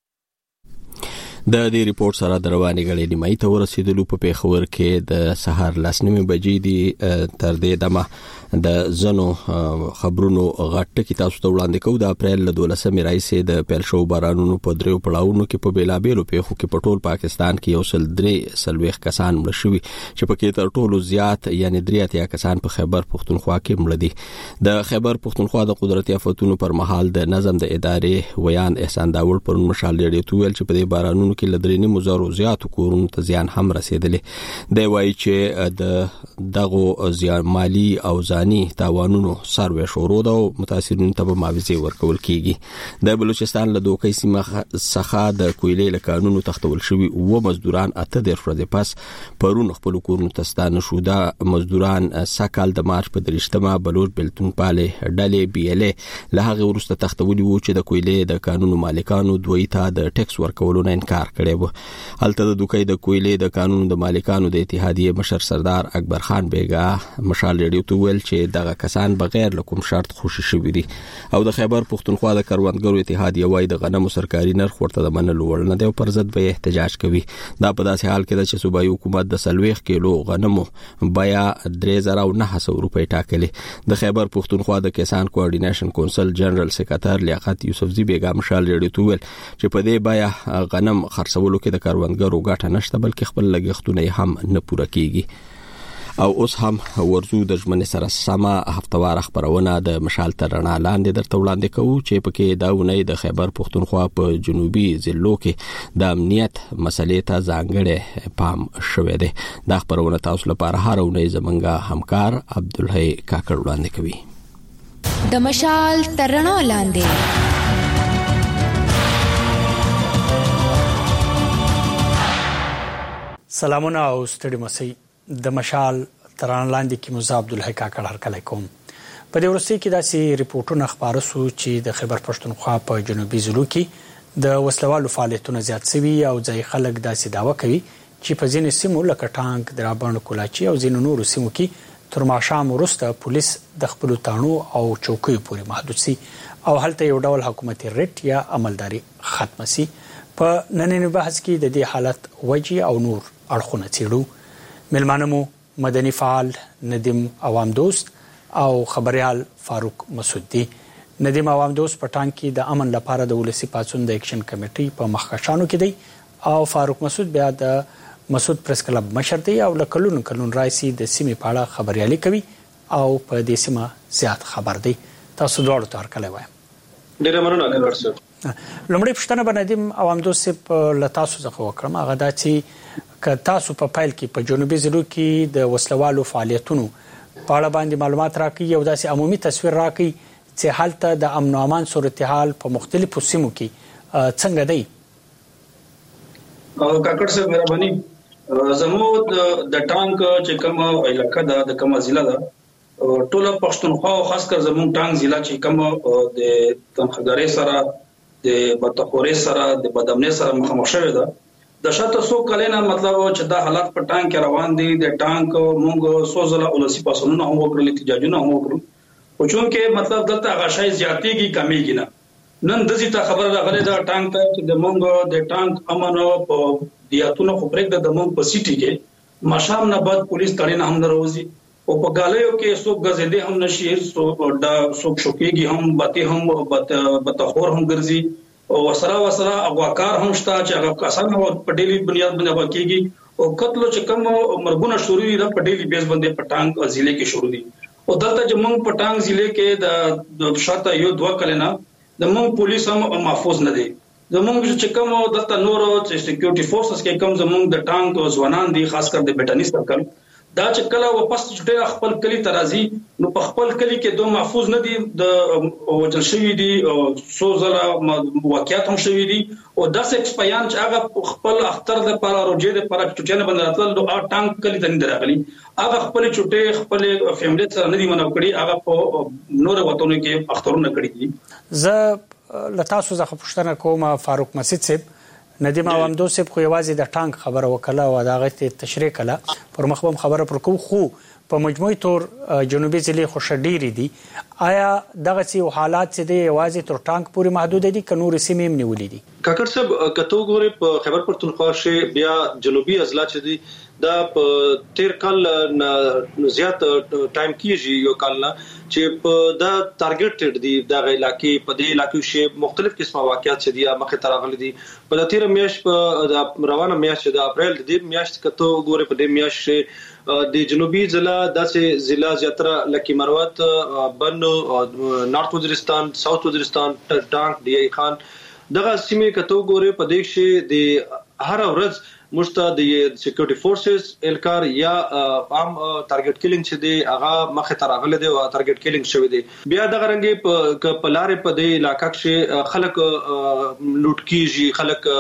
د دې ریپورت سره د رواني غړي نیمه ته ورسېدلو. په پیښور کې د سهار لسنیمه بجې دی. تر دې دمه د زنو خبرونو غټ کی تاسو ته وړاندې کوو. د اپریل له دولسمې راځي د پیل شو بارانونو په دریو پړاوونو کې په بیلابېلو پیښو کې په ټول پاکستان کې یو سل درې سلويخ کسان مړ شوي چې پکې تر ټولو زیات یعنی درې اتیا کسان په خیبر پختونخوا کې مړ دي. د خیبر پختونخوا د قدرتي آفتونو پر مهال د نظم د ادارې ویان احسان داوړ پر مشال لري تویل چې په دې بارانونو کې لدرینی مزارو زیات کورونو ته زیان هم رسیدلې. دی وایي چې د دغه زیان مالی او ځاني تاوانونو سروې شروع ده او متاثرینو ته به معاوضه ورکول کیږي. د بلوچستان له دوکې سیمه څخه د کویلې له قانونو تختول شوی او مزدوران اته د ورځې پس پرون خپل کورونو ته ستانه شو. د مزدوران سکهال د مارچ په درشتمه بلوچ بلتون پاله ډلې بي ال له هغه ورسته تختولي وو چې د کویلې د قانونو مالکانو دوی ته د ټیکس ورکولو نه انکار کړی و. هلته د دوکې د کویلې د قانون د مالکانو د اتحادیه مشر سردار اکبر خان بیګا مشال ریډیو ته ویل چې دغه کسان بغیر له کوم شرط خوشی شوی دي او د خیبر پختونخوا د کروندګرو اتحادیه وای د غنمو سرکاري نرخ ورته د منلو وړ نه دی او پر ضد به احتجاج کوي. دا په داسې حال کې ده چې صوبایي حکومت د سلويخ کیلو غنمو بیا درې زره او نه سوه روپۍ ټاکلې. د خیبر پختونخوا د کسان کوارډینیشن کونسل جنرال سکرټر لیاقت یوسفزي بیګا مشال ریډیو ته ویل چې په دې بیا غنم خرڅولو کې د کروندګرو ګټه نشته بلکې خپل لګښتونه هم نه پوره کیږي. او اوس هم ورزو د ژمنې سره سمه هفتوار خبرونه د مشال تر رڼا لاندې درته وړاندې کوو چې پکې دا ونې د خیبر پختونخوا په جنوبي ضلعو کې د امنیت مسلې ته ځانګړی پام شوی دی. دا خبرونه تاسو لپاره هر ونې زمونږ همکار عبدالحی کاکړ وړاندې کوي. د مشال تر رڼا لاندې سلامونه او ستړي مسئ. د مشال تران لاندې کې موزه عبدالحی کاکړ هرکلی کوم. په دې ورسته کې داسې ریپورتونه خبره سو چې د خیبر پښتونخوا په جنوبي ضلعو کې د وسلوالو فعالیتونه زیات شوي او ځای خلک داسې داوا کوي چې په ځینې سیمو لکه ټانک، درابڼ، کولاچي او ځینو نورو سیمو کې تر ماښام وروسته پولیس د خپلو تاڼو او چوکیو پورې محدود سي او هلته یو ډول حکومتي ریټ یا عملداري ختمه سي. په نننی بحث کې د دې حالت وجې او نور اړخونه څیړو. ملمانه مو مدني فعال ندیم عوام دوست او خبريال فاروق مسعود دی. ندیم عوام دوست په ټانک کې د امن لپاره د ولسی پاتون د اکشن کمیټې په مخکشانو کې دی او فاروق مسعود بیا د مسعود پریس کلب مشر دی او لکلون کلون رئیسي د سیمې پاړه خبريالي کوي او په دې سیمه زیات خبر دی. تاسو دواړو ته هرکلی وایم. ډیره مننه کاکړ صاحب. لومړی پوښتنه به ندیم عوام دوست په لتاسو څخه وکړم. هغه دا چې که تاسو په فایل کې په جنوبي ضلعو کې د وسلوالو فعالیتونو په اړه باندې معلومات راکړي او داسې عمومي تصویر راکړي چې هلته د امن او امان صورتحال په مختلفو سیمو کې څنګه دی. کاکړ صاحب مهرباني. زموږ د ټانک چې کوم علاقه ده د کومه ضلع ده ټول پښتونخوا او خاص کر زموږ ټانک ضلع چې کوم د تنخګرۍ سره د بتخوري سره د بدامنۍ سره مخامخ شوی ده. د شاته سو کلینا مطلب چې دا حالات په ټانک کې روان دي. د ټانک مونږ سوزله ولسی پاسونو هم وکړل، احتجاجونه هم وکړل او چون کې مطلب دلته غشای زیاتېږي کمیږي نه. نن د دې ته خبره راغله دا ټانک ته چې د مونږ د ټانک امن په دیاتونو خو پرېږده د مونږ په سیټي کې ماشام نه بعد پولیس تړین هم ناروزي او په ګالیو کې څوک غزیدې هم نشي، څوک دا څوک شوکېږي هم باته هم بتخور هم ګرځي او وسره وسره اغواکار هم شته چې هغه کسان په ډیلی بنیاد باندې واکېږي او قتل چې کوم مرګونه شروع دي په ډیلی بیس باندې په ټانک ضلع کې شروع دي. او دلته چې موږ په ټانک ضلع کې د شاته یو دوه کلنه د موږ پولیس هم محفوظ نه دي. زموږ چې کوم دلته نور چې سکیورټي فورسز کې کوم زموږ د ټانک ځوانان دي خاص کر د بیٹانی سرکل دا چې کله واپس چټه خپل کلی ترازی نو په خپل کلی کې دوه محفوظ نه دي د وجل شوی دي او سوزله واقعیت هم شوی دي او داس ایکسپیان چې هغه خپل اختر د پر روجې د پر چټنه باندې راتل نو ا ټانک کلی ته نه راغلي هغه خپل چټه خپل فیملی سره نه دي منو کړی هغه په نور وطنونو کې اخترونه کړی دي. ز لتاسو زه پوښتنه کوم فاروق مسعود صاحب ندیم اوامدو سپ خو یوازې د ټانک خبره وکړه او دا غته تشریح کړه پر مخبم خبره پر کو خو په مجموعي تور جنوبي ضلع خو شډيري دي آیا دغه سی حالات چې دی یوازې تر ټانک پورې محدود دي که نور سیمې هم نیولې دي؟ کاکړ صاحب کته ګوره په خیبر پختونخوا کې بیا جنوبي اضلاع چې دي دا په تیر کال نه زیات ټایم کیږي یو کال نه چې په دا ټارګټډ دي دا علاقې په دې علاقې کې مختلف قسمه واقعیت چې دي مخه ترغلي دي په تیر میاش په روانه میاش د اپریل د میاش کته ګوره په دې میاش د جنوبي ضلع داسې ضلع زیاتره لکه مروت بنو نارث وزیرستان ساوث وزیرستان ټانک دی خان دغه سیمه کته ګوره په دې کې د هر ورځ مشته د سکیورټي فورسز الکار یا عام ټارګټ کیلینګ چې دی هغه مخه ترغله دی او ټارګټ کیلینګ شوی دی بیا دغه رنګ په پلارې په دې علاقې کې خلک لوټ کیږي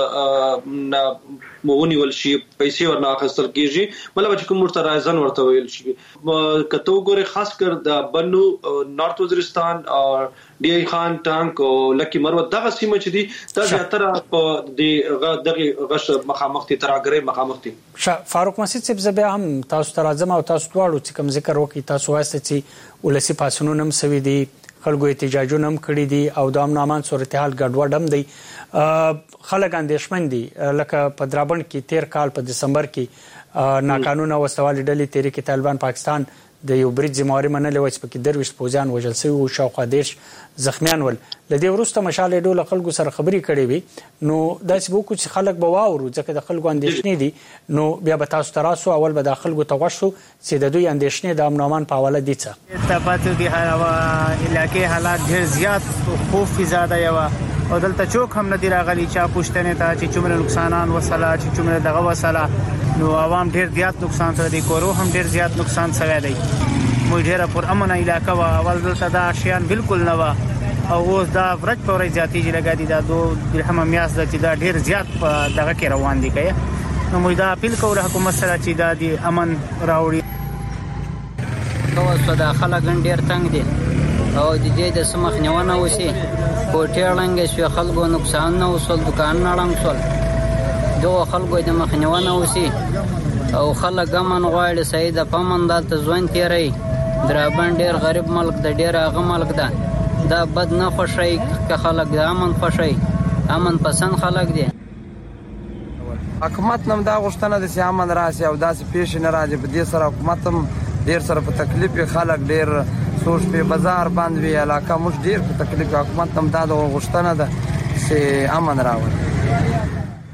خلک مونی ول شي پیسې ورنه اخستل کیږي مطلب چې کوم ورته راځن ورته ویل شي کته ګوره خاص کر د بنو نارث وزیرستان او ډی خان ټانک او لکی مروت دغه سیمه چې دي دا زیاتره په دغه دغه غش مخامختي ترګری مخامختي فاروق مسعود صاحب زبیا هم تاسو تر اعظم او تاسو دواړو چې کوم ذکر وکي تاسو واسطه چې ولسی پاسونو نم سوي دي خلکو احتجاجونه هم کړی دي او د امن امان صورتحال ګډوډ هم دی خلک اندېښمن دي لکه په درابند کې تیر کال په دسمبر کې ناقانونه وسوالي ډلې تحریک طالبان پاکستان د یو برید ځمواري منلې و چې پکې درویش پوزان وژل شوي او شاوخوا دیش زخمیان ول لدې وروسته مشال ډول خلکو سره خبرې کړې وي نو داسې وکړو چې خلک به واورو ځکه د خلکو اندېښنې دي نو بیا به تاسو تراسو اول به د خلکو ته غوښتو چې د دوی اندېښنې د امن امان په حواله دي څه تاسو د علاقې حالات ډېر زیات خوف زیاده یو او دلته چوک هم ندی راغلی چا پوښتنه ته چې څومره نقصانان وسله چې څومره دغه وسله نو عوام ډېر زیات نقصان سره دي کورو هم ډېر زیات نقصان شوی دی مو ډېر پر امن علاقه وا اول دلته دا شیان بالکل نه وا او اوس دا ورځ په ورځ زیاتې لګا دي دا دوه درهم میاس د چې دا ډېر زیات دغه کې روان دي کوي نو موږ دا اپیل کوو حکومت سره چې دا دی امن راوړي نو صدا خلک ډېر تنگ دي او د دې د سمخ نیونه وسی کوټه لنګ شو خلکو نقصان نه وصل دکان نه لنګ شول دوه خلکو د مخ نیونه وسی او خلک امن غواړي سید په منځ ته ځوان تیری درابند ډیر غریب ملک د ډیر هغه ملک ده دا بد نه خوشي که خلک د امن خوشي امن پسند خلک دي حکومت نم دا غوښتنه د سیامن راسي او داسې پیښ نه راځي په دې سره حکومت هم ډیر سره په تکلیف خلک ډیر سوچ په بازار باندې وی علاقه مش ډیر په تکلیف حکومت هم دا غوښتنه ده چې امن راوړي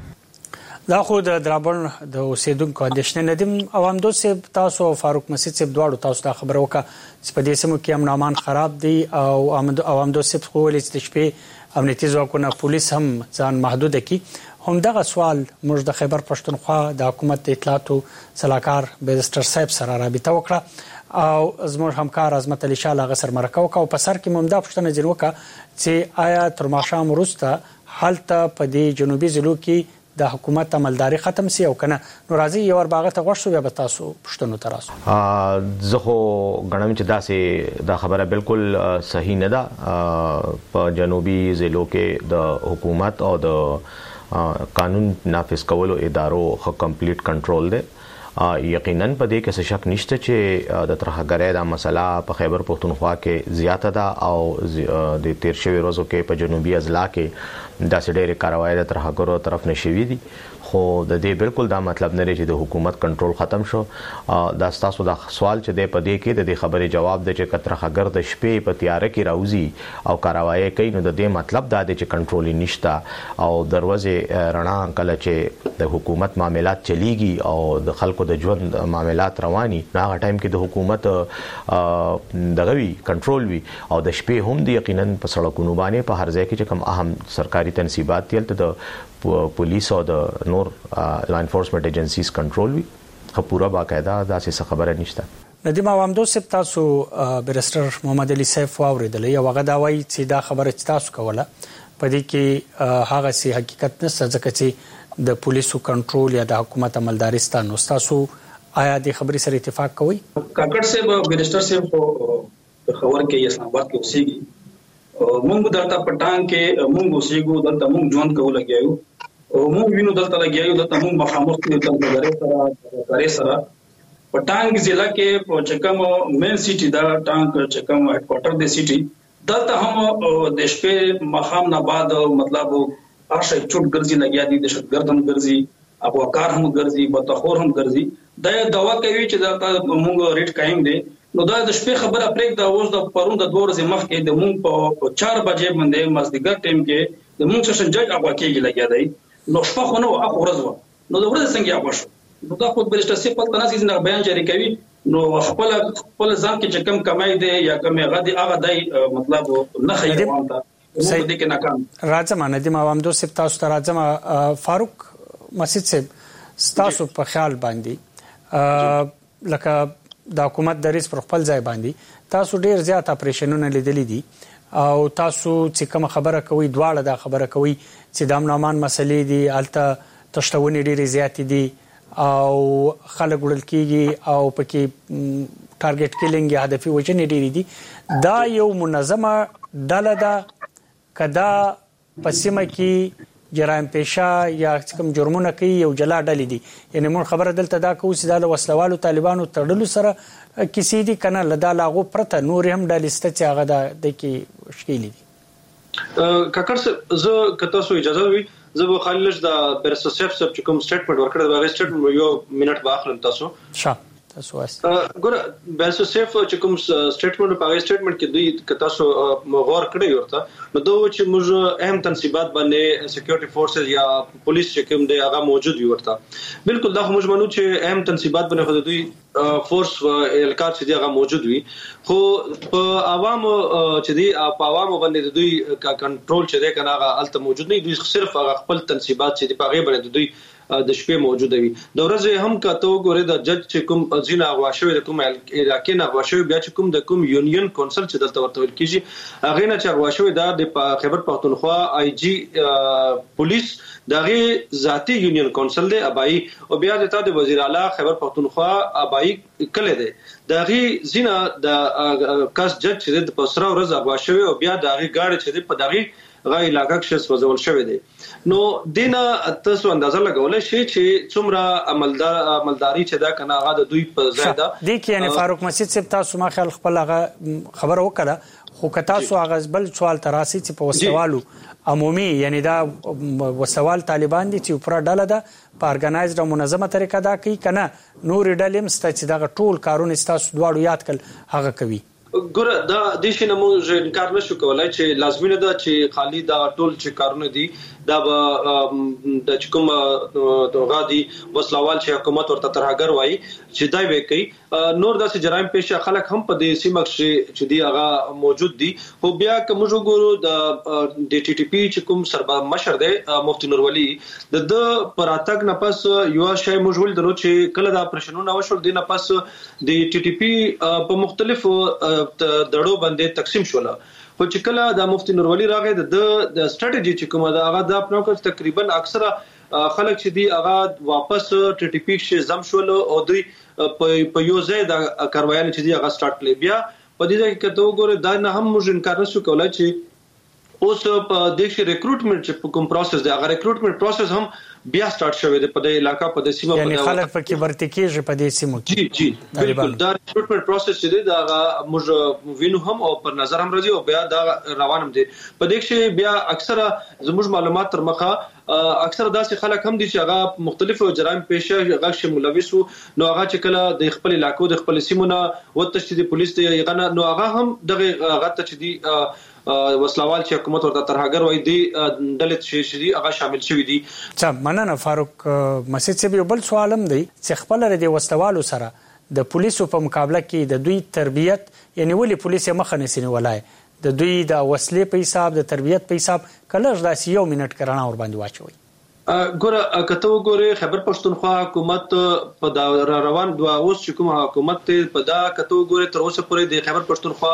دا خو د درابن د اوسیدونکو اندېښنې ندیم عوام دوست تاسو او فاروق مسعود صاحب دواړو تاسو ته خبر وکړه چې په دې سیمو کې امن امان خراب دي او عوام دوست خو ولې د شپې امنیتي ځواکونه پولیس هم ځان محدود کړي هم دغه سوال موږ د خیبر پښتونخوا د حکومت اطلاعاتو صلاحکار بیرستر صاحب سره رابطه وکړه او زموږ همکار عظمت علي شاه لاغه سره مرکه وکړه او په سر کې ممدا پښتنه ځین وکړه چې آیا تر ماښام وروسته حالت په دې جنوبي ضلعو کې د حکومت عملداري ختم سي او کنه نو راځي یو ور باغه ته غوښتو بیا به تاسو پښتنو تراسو زه خو غنم چې داسې دا خبره بالکل صحیح نه ده په جنوبي ضلعو کې د حکومت او د قانون نافذ کولو ادارو خو کمپلیټ کنټرول دی یقینا په دې کې څه شک نشته چې د ترهګرۍ دا مسله په خیبر پختونخوا کې زیاته ده او د تیر شوي ورځو کې په جنوبي اضلاع کې داسې ډېرې کاروایي د ترهګرو طرف نه شوي دي خو د دې بالکل دا مطلب نه لري چې د حکومت کنټرول ختم شو دا تاسو دا سوال چې د پدې کې د خبرې جواب د چې کترهګر د شپې په تیاره کې راوځي او کاروایي کوي نو د دې مطلب دا دی چې کنټرول نشته او دروازه رڼا کله چې د حکومت معاملات چلیږي او د خلکو د ژوند معاملات رواني هغه ټایم کې د حکومت دغه وی کنټرول وی او د شپې هم د یقینا په سړکونو باندې په هر ځای کې چې کوم اهم سرکاري تنصیبات دي ته د پولیس او د نور لا انفورسمنت ایجنسیز کنټرول وی خو پورا باقاعده داسې خبره نشته ندیم عوام دوست تاسو بیرستر محمد علي صاحب واوریدل یو هغه دا وایي چې دا خبره چې تاسو کوله په دې کې هغه سي حقیقت نه ځکه چې د پولیسو کنټرول یا د حکومت عملداري ستاسو تاسو آیا د خبرې سره اتفاق کوئ کاکړ صاحب بیرستر صاحب خبر کې اسلام آباد کې اوسېږي مونږ دلته پټان کې مونږ اوسېګو دلته مونږ ژوند کوو لګیو موږ وینو دلته لګیایو دلته موږ مخامخ کې دلته غره سره غره سره په ټانګ ضلع کې په چکم مین سیټي دا ټانګ چکم هډ کوارټر د سیټي دلته هم د شپې مخام نه بعد مطلب ارشه چټ ګرځي لګیا دي د شتګردم ګرځي ابوکار هم ګرځي بتخور هم ګرځي دا دوا کوي چې دا موږ ریټ قائم دي نو دا د شپې خبره پرېک دا اوس د پرون د دوه ورځې مخکې د مونږ په چار بجې باندې مازدیګر ټیم کې د مونږ سیشن جج هغه کېږي لګیا دی نو شپه خو نو هغه ورځ و نو د ورځې څنګه هغه شو نو دا خو بریسټر سي په تناسي څنګه بیان جاری کوي نو خپل خپل ځان کې چې کم کمای دی یا کم غدي هغه دی مطلب نه خیر وانته صحیح دي کې ناکام راځم نه دي ما هم دوه سپ تاسو ته راځم فاروق مسجد صاحب تاسو په خیال باندې لکه د حکومت د ریس پر خپل ځای باندې تاسو ډیر زیات اپریشنونه لیدلې دي او تاسو چې کوم خبره کوي دواړه دا خبره کوي چې د امن امان مسلې دي الته تشتونې ډیر زیات دي او خلک وړل کیږي او پکې ټارګټ کیلینګ یا هدفي وجنې ډیر دي دا یو منظمه ډله ده کدا پسمه کې جرایم پیشه یا کوم جرمونه کوي یو جلا ډلې دي یعنی مون خبره دلته دا کوي چې د وسلوالو طالبانو تړلو سره کسی دي کنه لدا لاغو پرته نور هم د لیست چې هغه د کې مشکل دي کاکر زه کته سو اجازه وي زه به خالص د برسوسف سب چې کوم سټیټمنټ ورکړل دا سټیټمنټ یو منټ باخلم تاسو ښه تاسو واسه ګور برسوسف چې کوم سټیټمنټ په هغه سټیټمنټ کې دوی کته سو غور کړی ورته نو دوی چې موږ اهم تنصيبات باندې سکیورټي فورسز یا پولیس چې کوم دی هغه موجود وي ورته بالکل دا موږ منو چې اهم تنصيبات باندې خو دوی فورس او الکار چې دی هغه موجود وي خو په عوامو چې دی په عوامو باندې دوی کنټرول چې دی کنه هغه الته موجود نه دوی صرف هغه خپل تنصيبات چې دی په هغه باندې دوی د شپې موجود وي د ورځې هم کته وګوره د جج چې کوم ځینې غواښوي د کوم علاقې نه غواښوي بیا چې کوم د کوم یونین کونسل چې دلته ورته ویل کیږي هغه نه چې غواښوي دا د خیبر پختونخوا آی جی پولیس دغه ذاتی یونین کونسل دی ابای او بیا د تاسو وزیر اعلی خیبر پختونخوا ابای کله دی دغه زینه د کاس جج چې د پسرا ورځ غواښوي او بیا دغه گاډي چې په دغه غي علاقه کې سوزول شوی دی نو دینه تاسو اندازه لګولای شئ چې څومره عملدار عملداري چې دا کنه هغه د دوی په ځای ده د کې یعنی فاروق مسجد صاحب تاسو ما خیال خپل هغه خبر وکړه خو که تاسو هغه بل سوال تراسي چې په وسوالو عمومي یعنی دا وسوال طالبان دي چې پر ډله ده په ارګنایزډ او منظمه طریقه دا کوي کنه نور ډلې مست چې دا ټول کارونه تاسو دواړو یاد کړ هغه کوي ګوره دا د شي نمو انکار نشو کولای چې لازمي نه ده چې خالی دا ټول چې کارونه دي دا د چکم توغا دي وسلوال چې حکومت ورته ترهګر وای چې دای وې کوي نور داسې جرایم پیشه خلک هم په دې سیمه چې دی هغه موجود دي خو بیا کوم جو ګورو د ډي ټي ټي پی چې کوم سربا مشر دی مفتی نور ولی د د پراتګ نه پس یو شی موجود درو چې کله دا پرشنونه وشول دي نه پس د ټي ټي پی په مختلفو دړو باندې تقسیم شول خو چې کله د مفتی نور ولی راغی د سټریټجی چې کومه دا هغه د خپل کچ تقریبا اکثره خلک چې دی هغه واپس ټي ټي پی کې زم شول او دوی په یو ځای د کاروایانه چې دی هغه سٹارټ کړی بیا په دې ځای کې ته وګوره دا نه هم موږ انکار نشو کولای چې اوس په دې کې ریکروټمنټ چې کوم پروسس دی هغه ریکروټمنټ پروسس هم بیا سٹارټ شوی دی په دې علاقہ په دې سیمه یعنی خلک پکې ورته کېږي په دې سیمه کې جی جی بالکل دا ریکروټمنټ پروسس چې دی دا موږ وینو هم او پر نظر هم راځي او بیا دا روانم دي په دې کې بیا اکثره زموږ معلومات تر مخه اکثر داسې خلک هم دي چې هغه مختلفو جرایم پیشه هغه شمول وسو نو هغه چې کله د خپل علاقو د خپل سیمونه وته چې د پولیس دی هغه نو هغه هم دغه هغه ته چې دی وسلوال چې حکومت ورته ترهګر وای دی دلت شي دي هغه شامل شوی دي څه مننه فاروق مسجد صاحب یو بل سوالم دی چې خپل ردی وسلوالو سره د پولیسو په مقابله کې د دوی تربیت یعنی ولی پولیس مخه نسینه ولای د دوی د وسلې په حساب د تربیت په حساب کله ځاسي یو منټ کرانا ور باندې واچوي ګوره کته وګوره خیبر پښتونخوا حکومت په دا روان دوه اوس چې کوم حکومت په دا کته وګوره تر اوسه پورې د خیبر پښتونخوا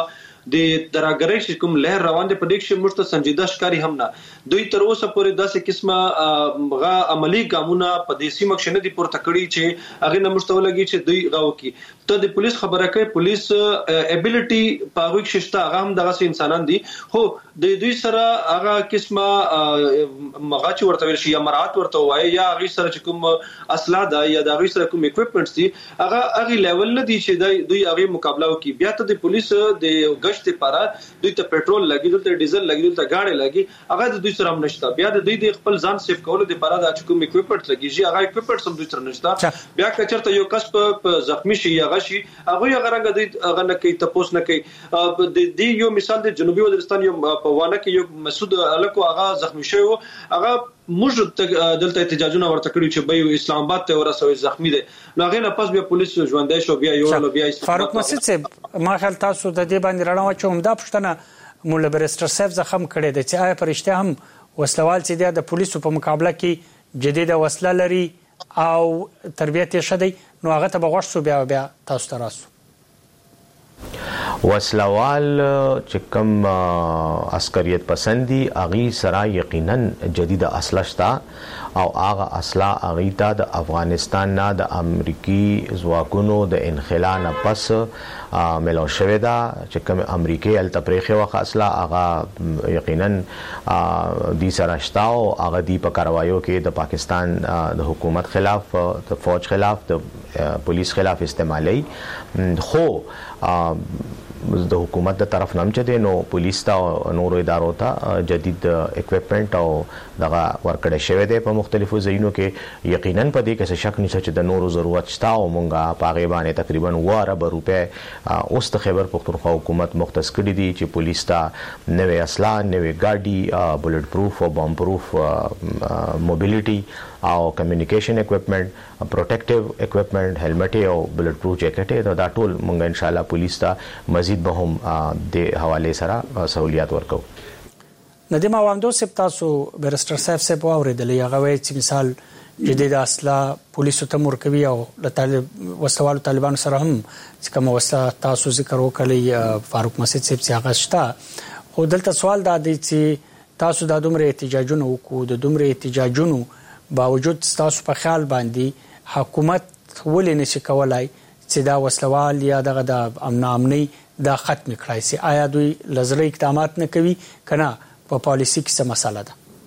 د دراګرۍ چې کوم لهر روان دي په دې کې مشته سنجیده ښکاری هم نه دوی تر اوسه پورې داسې قسمه غا عملی ګامونه په دې سیمه کې نه دي پورته کړی چې هغه نه مشتولګي چې دوی غاو کې ته د پولیس خبره کوي پولیس ابيليټي په وګ ششته هغه هم دغه انسانان دي خو د دوی سره هغه قسمه مغاچ ورته ویل شي یا مرات ورته وای یا هغه سره چې کوم اسلحه ده یا د هغه سره کوم اکوپمنټس دي هغه هغه لیول نه دي چې دوی هغه مقابله وکړي بیا ته د پولیس د غشت لپاره دوی ته پېټرول لګي دلته ډیزل لګي دلته گاډي لګي هغه د دوی سره هم نشته بیا د دوی د خپل ځان سیف کولو لپاره د کوم اکوپمنټ لګي هغه اکوپمنټ هم دوی سره نشته بیا کچرته یو کس په زخمی شي هغه شي هغه هغه رنګ دوی هغه نه کوي تاسو نه کوي د دې یو مثال د جنوبي وزیرستان یو په وانه کې یو مسعود الکو هغه زخمی شوی هغه موږ دلته احتجاجونه ورته کړی چې به اسلام آباد ته ورسوي زخمی دي نو هغه نه پس بیا پولیس ژوندۍ شو بیا یو بیا فاروق مسعود صاحب ما خل تاسو د دې باندې رڼا چې همدا پښتنه مولا برستر صاحب زخم کړي دي چې آیا پرشته هم وسلوال چې د پولیسو په مقابله کې جديده وسله لري او تربیت یې شدي نو هغه ته بغوښ سو بیا بیا تاسو ته راسو وسلوال چې کوم عسکریت پسندي اغي سره یقینا جدید اسلحه شتا او هغه اسلحه اغي ته د افغانستان نه د امریکي ځواکونو د انخلا نه پس ملو شوې ده چې کوم امریکای ال تپریخه وخت اسلحه هغه یقینا د سره شتا او هغه دی په کاروایو کې د پاکستان د حکومت خلاف د فوج خلاف د پولیس خلاف استعمالي خو د حکومت د طرف نام چدي نو پولیس ته نورو ادارو ته جدید اکوپمنٹ او دغه ورکړی شوی دی په مختلفو ځایونو کې یقینا په دې کې څه شک نشته چې د نورو ضرورت شته او مونږه په هغه باندې تقریبا اوه ارب روپے اوس د خیبر پختونخوا حکومت مختص کړی دي چې پولیس ته نوې اسلحه نوې ګاډي بولټ پروف او بم پروف موبیلیټي او کمیونیکیشن اکوپمنٹ پروټیکټیو اکوپمنٹ هیلمټ او بولټ پروف جیکټ دا ټول مونږ ان شاء الله پولیس ته مزید به هم د حواله سره سہولیات ورکو ندیم عوامدو سپ تاسو برستر صاحب سے په اوریدلې هغه وایي چې مثال جدید اسلحه پولیسو ته مرکوي او د طالب وسوالو طالبانو سره هم چې کوم وسه تاسو ذکر وکړي فاروق مسعود صاحب چې هغه شته خو دلته سوال دا دی چې تاسو د دومره احتجاجونو وکړو د دومره احتجاجونو باوجود تاسو په خیال باندې حکومت ولې نشي کولای چې دا وسلوال یا دغه د امن امني دا ختم کړای سي آیا دوی لزري اقدامات نه کوي کنه په پالیسي کې څه مسله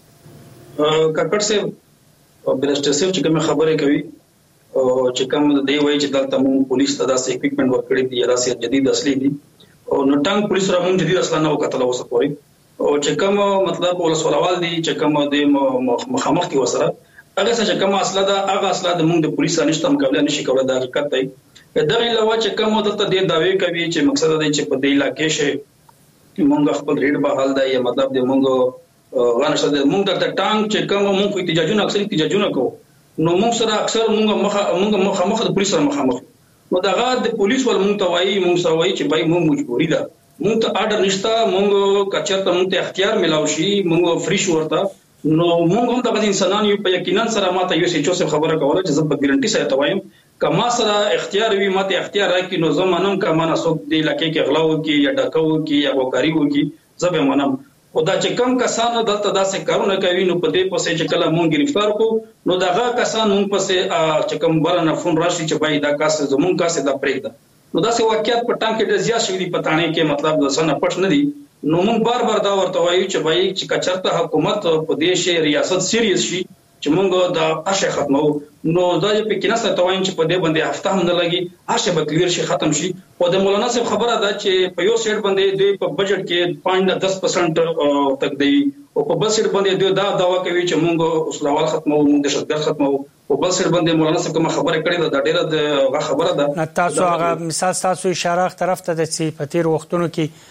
ده کاکړ صاحب برستر صاحب چې کوم خبره کوي او چې کوم د دی وایي چې دلته مو پولیس ته داسې اکوپمنټ ورکړي دي داسې جدید اصلي دي او نو ټانګ پولیس را مونږ جدید اصلا نه وکړل اوسه پوري او چې کوم مطلب ولسوالوال دي چې کوم د مخامخ کې وسره هغه څه کوم اصله ده هغه اصله د مونږ د پولیس نشته مقابله نشي کولای د حقیقت دی دا علاوه چې کوم دلته د داوی کوي چې مقصد دی چې په دې علاقې شي مونږ خپل ریډ به حل دی یا مطلب د مونږ غنښت د مونږ د ټانګ چې کوم مونږ احتجاجونه اکثر احتجاجونه کوو نو مونږ سره اکثر مونږ مخه مونږ مخه مخ د پولیس سره مخامخ نو دغه د پولیس ول مونږ ته وایي مونږ سره وایي چې بای مونږ مجبوري ده مونږ ته آرډر نشته مونږ کچرته مونږ ته اختیار ملاوي شي مونږ فری شو ورته نو مونږ هم د انسانانو په یقینا سره ماته یو څه چې خبره کوله چې زه په ګارانټي سره توایم کما سره اختیار وي ماته اختیار راکې نو زمونږ کما نه سو دی لکه کې غلاو کې یا ډکاو کې یا وکاري وو کې زبې منم او دا چې کم کسانو دلته داسې کارونه کوي نو په دې پسې چې کله مونږ گرفتار کو نو دغه کسان مونږ پسې چې کم بلنه فون راشي چې بای دا کس زمونږ کاسه دا پرېږده نو داسې واقعیت په ټانګ کې د زیات شوی دی پټانې کې مطلب د سن پټ نه دی نو مونږ بار بار دا ورته وایو چې بای چې کچرته حکومت په دې شی ریاست سیریس شي چې مونږ دا اشه ختمو نو دا په کې نه ستوین چې په دې باندې هفته هم نه لګي اشه به کلیر شي ختم شي او د مولانا صاحب خبره ده چې په یو سیټ باندې دوی په بجټ کې پنځه نه دس پرسنټ تک دی او په بل سیټ باندې دوی دا داوا کوي چې مونږ اوسلوال ختمو مونږ د شدت ختمو او بل سیټ باندې مولانا صاحب کوم خبره کړې ده ډېره د خبره ده تاسو هغه مثال تاسو اشاره طرف ته د سی پتیر وختونو کې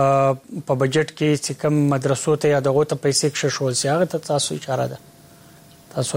په بجټ کې چې کوم مدرسو ته یا دغه ته پیسې کښ شول سي هغه ته تاسو اشاره ده تاسو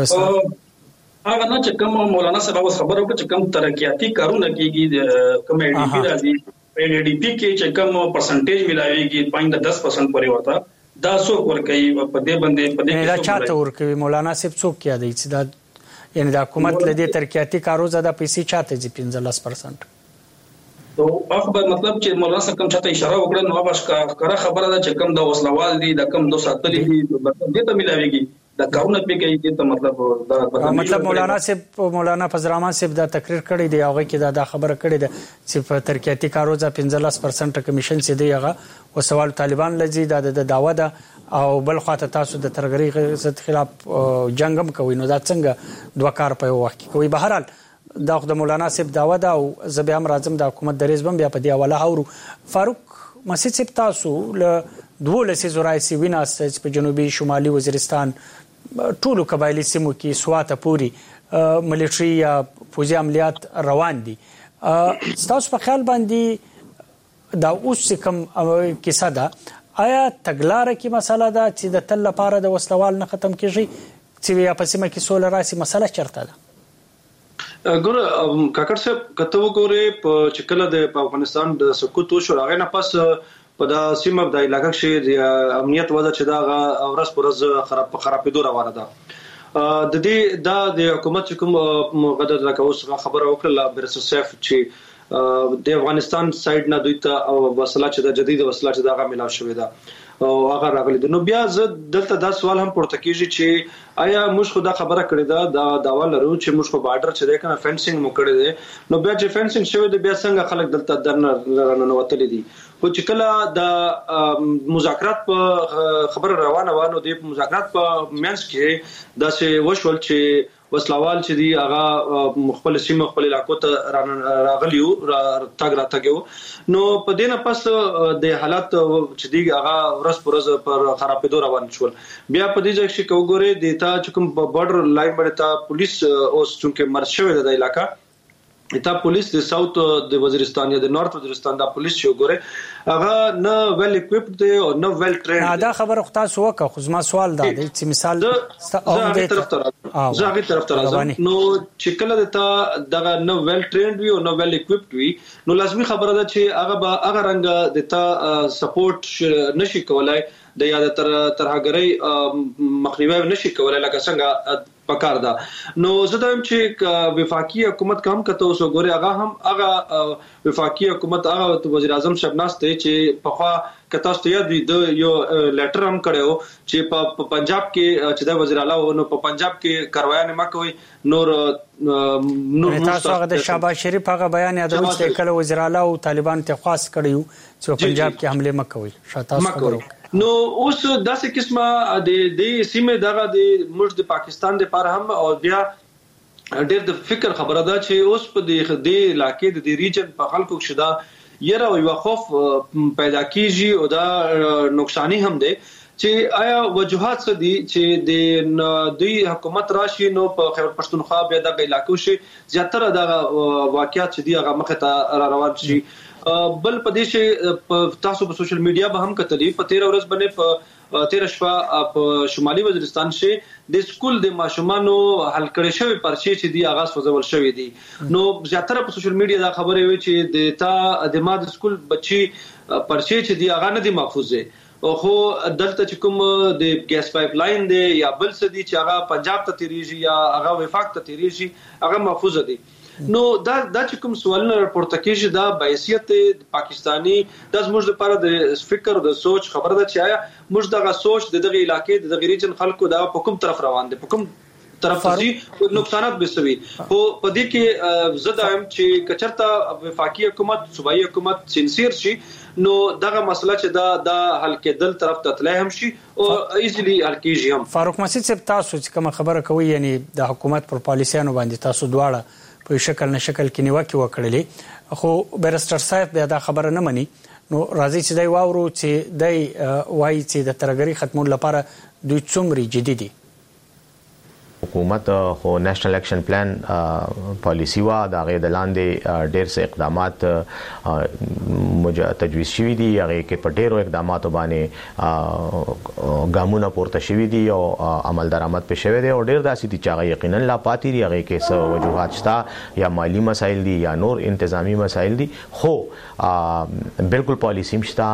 هغه نه چې کوم مولانا صاحب خبرو کې چې کوم ترقیاتی کارونه کیږي کوم ای ډی پی راځي ای ډی پی کې چې کوم پرسنټیج ملایويږي پنځه نه دس پرسنټ پورې ورته دا څوک ورکوي په دې باندې په دې دا چاته ورکوي مولانا صاحب څوک کیا دی چې دا یعنی د حکومت له دې ترقیاتی کارو زده پیسې چاته دي پنځه لس پرسنټ نو هغه مطلب چې مولانا صاحب کوم چاته اشاره وکړه نو هغه کړه خبره ده چې کم د وسلوال دي د کم د ساتلې دي د ته ملاويږي دا کارونه په کې کې ته مطلب دا مطلب مولانا صاحب مولانا فضل الرحمن صاحب دا تقریر کړی دی هغه کې دا, دا خبره کړې ده چې په ترقیاتي کاروزه پنځلس پرسنټ کمیشن سي دی هغه وسوال طالبان لذي دا د داوا ده او بل خواته تاسو د ترګری ضد خلاف جنگم کوي نو دا څنګه دوه کار په وخت کې کوي. بهرحال دا د مولانا صاحب داوا ده او زبې هم راځم د حکومت د رئیس بم بیا په دی حواله اورو. فاروق مسجد صاحب تاسو له دوه لسیزو راځي ویناست په جنوبي شمالي وزیرستان ټولو قبایلی سیمو کې سواته پوری ملټری یا فوجي عملیات روان دي. تاسو په خیال باندې دا اوس کوم کیسه ده آیا تګلارې کې مسله ده چې د تل لپاره د وسلوال نه ختم کیږي چې یا په سیمه کې سول راسي مسله چرته ده؟ ګور کاکړ صاحب کته وګوره په چکله د افغانستان د سقوط شو راغی نه پس په دا سیمه د علاقې کې د امنیت وضع چې دا ورځ پر ورځ خراب خرابېدو روانه ده. د دې دا د حکومت کوم غدر راکوس خبره وکړه برس سیف چې د افغانستان سایډ نه دوی ته وسله چې د جدید وسله چې دا غو ملاو شوې ده او هغه راغلي. نو بیا زه دلته دا سوال هم پورته کیږي چې آیا موږ خو دا خبره کړې ده دا داوا لرو چې موږ خو بارډر چې ده کنه فینسینګ مو کړی دی نو بیا چې فینسینګ شوی دی بیا څنګه خلک دلته درنه نوتلې دي. خو چې کله د مذاکرات په خبره روانه وانه دی مذاکرات په مینس کې دا چې وشول چې وسلوال چې دی هغه خپل سیمه خپل علاقو ته راغلیو تاګ را تاګو نو په دې نه پس د حالت چې دی هغه ورس پرز پر خرابېدو روان شول. بیا په دې ځای کې وګورئ د تا چې کوم بارډر لاین باندې تا پولیس اوس چې مرز شوی د علاقہ تا پولیس د ساوث د وزیرستان یا د نارث وزیرستان دا پولیس شو ګوره هغه نه ویل اکوپډ دی او نه ویل ټرینډ. دا خبره خو تاسو وکړه خو زما سوال دا دی چې مثال زه طرف ته زه طرف ته راځم نو چې کله د تا دغه نه ویل ټرینډ وي او نه ویل اکوپډ وي نو لازمي خبره ده چې هغه به هغه رنګ د تا سپورټ نشي کولای د یاد تر ترهګری مخنیوي نشي کولای لکه څنګه پکار ده. نو زه دایم چې وفاقي حکومت کام کته اوس ګوري هغه هم هغه وفاقي حکومت هغه وزیر اعظم شبناز ته چې په کته ست یاد د یو لیټر هم کړو چې په پنجاب کې چې د وزیر اعلی نو په پنجاب کې کاروایا نه مکوي نور نور تاسو هغه د شهباز شریف هغه بیان یادوي چې کله وزیر اعلی او طالبان ته خاص کړیو چې پنجاب کې حمله مکوي شاته خبرو. نو اوس داسې قسمه د د سیمه دغه د ملک د پاکستان د پر هم او بیا ډېر د فکر خبره ده چې اوس په د د علاقې د ریجن په خلکو شدا یره او یو خوف پیدا کیږي او دا نقصانی هم ده چې آیا وجوهات څه دي چې د دوی حکومت راشي نو په خیبر پښتونخوا بیا د علاقو شي زیاتره د واقعیت چې دی هغه مخه ته روان شي. بل پدې تاسو په سوشل میډیا به هم کتلی په تیرا ورځ باندې په تیرا شپه په شمالي وزیرستان شي د سکول د ماشومانو حل کړي شوی پرچې چې دی آغاز وزول شوی دی. نو زیاتره په سوشل میډیا دا خبره وي چې د تا د ما د سکول بچي پرچې چې دی هغه نه دی محفوظه او خو دلته چې کوم د ګیس پایپ لاین دی یا بل څه دی چې هغه پنجاب ته تیریږي یا هغه وفاق ته تیریږي هغه محفوظه دی. نو دا د چې کوم سوالونه راپورته کیږي دا بایسیت پاکستانی د زموږ لپاره د فکر او د سوچ خبره ده چې آیا موږ دغه سوچ د دغه علاقې د دغه ریجن خلکو دا په کوم طرف روان دي په کوم طرف دي او نقصانات به سوي. خو په دې کې زدایم چې کچرته وفاقي حکومت صوبایي حکومت سنسیر شي نو دغه مسله چې دا د حل کېدل طرف ته تلای هم شي او ایزلی حل کیږي هم. فاروق مسجد صاحب تاسو چې کوم خبره کوي یعنی د حکومت پر پالیسیانو باندې تاسو دواړه په شکل نه شکل کې نیوکه وکړلې خو بیرستر صاحب بیا دا خبره نه مني نو راځي چې دای واورو چې دای وایي چې د ترګری ختمون لپاره دوی څومره جدي دي. حکومت خو نېشنل اکشن پلان پالیسی وا د غیر د لاندې ډېر څه اقدامات تجویز شوي دي هغه کې په ډېرو اقداماتو باندې ګامونه پورته شوي دي او عمل درآمد په شوی دی او ډېر داسې دي چې هغه یقینا لا پاتې دي هغه کې څه وجوهات شته یا مالی مسایل دي یا نور انتظامی مسایل دي خو بالکل پالیسی مشته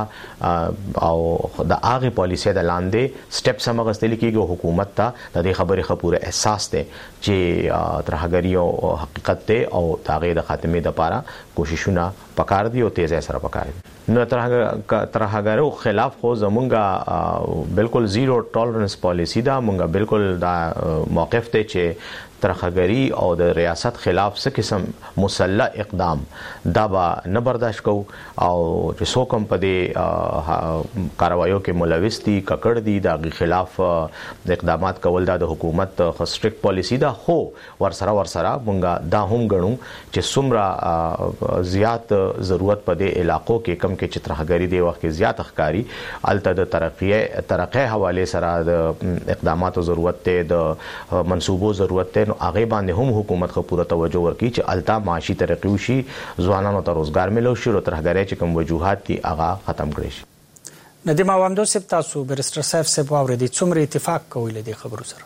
او د هغه پالیسی د لاندې سټیپس هم غوښتل کېږي حکومت ته د دې خبرې خبره احساس دی چې ترهګری او حقیقت ته او تاغې د خاتمه د لپاره کوششونه پکار دي او تیزه سره پکار دي نو ترهګرو خلاف خو زمونږه بالکل زیرو ټالرنس پالیسی دا مونږه بالکل دا موقف ته چې ترهګری او د ریاست خلاف څه قسم مسلح اقدام دا به نه برداشت کو او چې څوک هم په دې کاروایو کې ملوث دي ککړ دي د خلاف اقدامات کول دا د حکومت خستریک پالیسی دا خو ورسره ورسره مونږه دا هم غنو چې څومره زیات ضرورت په دې علاقو کې کم کې چې ترهګری دی وخت کې زیات ښکاری الته د ترقی ترقی حواله سره د اقداماتو ضرورت ته د منصوبو ضرورت ته هغه باندې هم حکومت خو پوره توجه ورکړي چې التا معاشي ترقی وشي ځوانانو ته روزګار ملو شي او ترهګری چې کوم وجوهات دي هغه ختم کړي شي ندیم عوامدو سپ تاسو برستر صاحب سپ اوریدي څومره اتفاق کوي له دې خبرو سره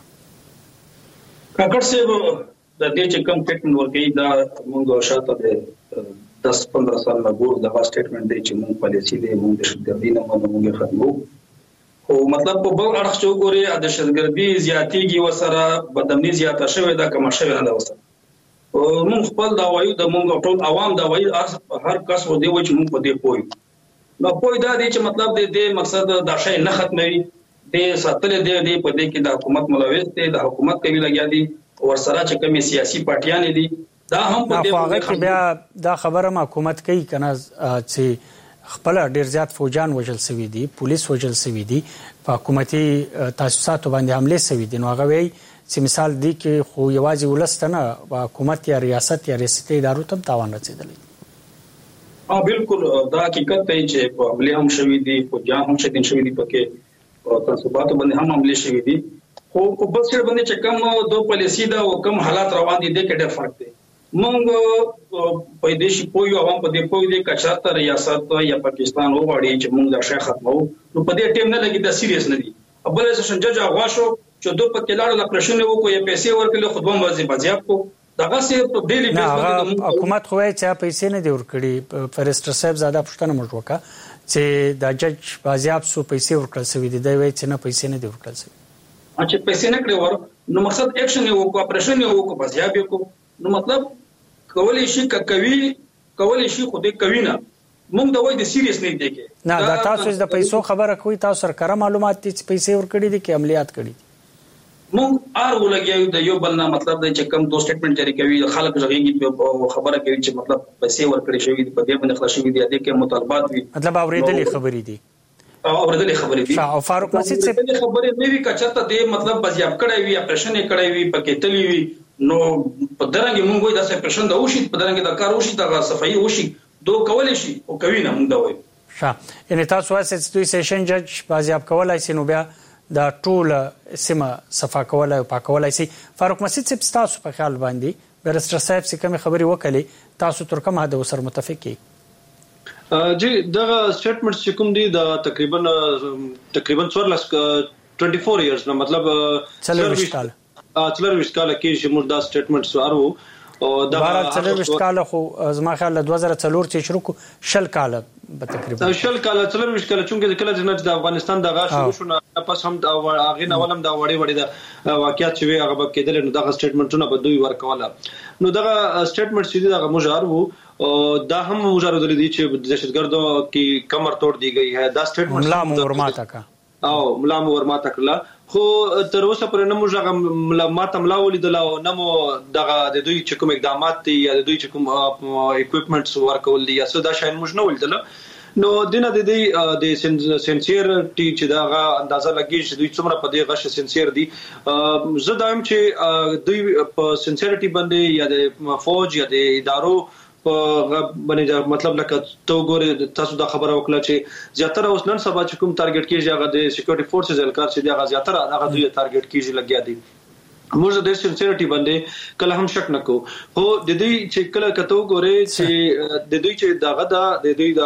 کاکړ صاحب د دې چې کوم ټیکنالوژي ورګي دا موږ شاته د دس پندرہ سال نه ګور د سټیټمنټ دی چې موږ پالیسی دی موږ د شتګردي نه موږ ختمو او مطلب په بل اړخ چې وګوري د شتګردي زیاتیږي وسره بدامني زیاته شوې ده کوم شوې نه ده وسره او موږ خپل دا وایو د موږ ټول عوام دا وایي هر کس و دی چې موږ په دې پوي نو پوي دا دی چې مطلب دې مقصد دا شی نه ختموي د ساتل دی دی په دې کې د حکومت ملوث دی د حکومت کوي لګیا دي ورسره چې کومي سیاسي پارټیان دي دا هم په دې کې بیا دا خبره حکومت کوي کنه چې خپل ډیر زیات فوجان وجل سوي دي پولیس وجل سوي دي په حکومتي تاسیساتو باندې حمله سوي دي نو هغه وی چې مثال دی کې خو یوازې ولستنه حکومت یا ریاست یا ریاستي ادارو ته تاوان رسیدلی ها بالکل دا حقیقت دی چې په حمله هم شوي دي فوجان هم شدین شوي دي پکې او تاسیساتو باندې هم حمله شوي دي خو په بل څه باندې چې کوم دو پالیسی دا او کوم حالات روان دي د کې ډېر فرق دی مونږ په دې شي پوي او هم په دې پوي د کچاته ریاست یا پاکستان وغواړي چې مونږ د شیخ ختمو نو په دې ټیم نه لګي د سیریس نه دي ابل سیشن جج اغواشو چې دوه په کلاړه لا پرشن وو کو یا پیسې ورکړي خو دوم وځي بځیاب کو دغه سه په ډیلی بیس باندې حکومت خو چې پیسې نه دی ورکړي فریسټر صاحب زاده پښتنه موږ وکړه چې د جج بځیاب سو پیسې ورکړل سوي دي دوی چې نه پیسې نه دی ورکړل سوي چې پیسې نه کړی ور نو مقصد اکشن یو کو اپریشن یو کو بځیاب کو نو مطلب کولی شي کوي کولی شي خو دې کوي نه موږ د وای د سیریس نه دی کې نه دا تاسو د پیسو خبره کوي تاسو سره معلومات دي چې پیسې ورکړي دي کې عملیات کړي موږ ار ولګیو د یو بل نه مطلب د چې کم دو سټیټمنټ جاری کوي خلک ژغېږي خبره کوي چې مطلب پیسې ورکړي شوی دي په دې باندې خلاص شوی دي د کې مطالبات وي مطلب اورېدلې خبرې دي اورېدلې خبرې دي او فاروق مسجد سے خبرې نه وی کچته دې مطلب بځیاب کړی وي اپریشن کړی وي پکې تلی وي نو په درنګ موږ وای د سپریشن د اوشي په درنګ د کار اوشي د صفایي اوشي دوه کول شي او کوي نه موږ دا وای ښه ان تاسو واسه چې سیشن جج بازیاب کولای شي نو بیا د ټول سیمه صفا کولای او پاکولای شي فاروق مسجد صاحب تاسو په خیال باندې برستر صاحب څخه کوم خبري وکړي تاسو تر کومه حد سره متفق کی جی دغه سټیټمنټس چې کوم دي د تقریبا تقریبا چورلس چوبیس ایئرز نو مطلب څلور کال څلور ویش کال کې چې موږ دا سټیټمنټ سوارو او دا څلور ویش کال خو زما خیال له دوه زره څلور چې شروع کو شل کال به تقریبا شل کال څلور ویش کال چې کله چې د افغانستان د غاښ شروع شو پس هم دا هغه نولم دا وړي وړي د واقعیت چې هغه به کېدل نو دغه سټیټمنټونه به دوی ورکوله نو دغه سټیټمنټ چې دغه مجار وو دا هم مجار د دې چې دهشتګردو کې کمر توڑ دی گئی ہے دا سټیټمنټ ملا مورماتا کا او ملا ورماته کړل خو تر اوسه پر نه موږ ماته ملا ولیدل او نه مو دغه د دوی چې کوم اقدامات دي یا د دوی چې کوم اکوپمنټس ورکول دي یا څه دا شاین موږ نه ولیدل نو دینه د دې د سنسیرټي چې دغه اندازه لګي چې دوی څومره په دې غش سنسیر دي زه دایم چې دوی په سنسیرټي باندې یا د فوج یا د ادارو په باندې مطلب لکه تو ګوره تاسو دا خبره وکړه چې زیاتره اوس نن سبا چې کوم ټارګټ کیږي هغه د سکیورټي فورسز الکار چې هغه زیاتره هغه دوی ټارګټ کیږي لګیا دي موږ د سنسیریټي باندې کله هم شک نکو هو د دې چې کله کتو ګوره چې د دوی چې دغه د دوی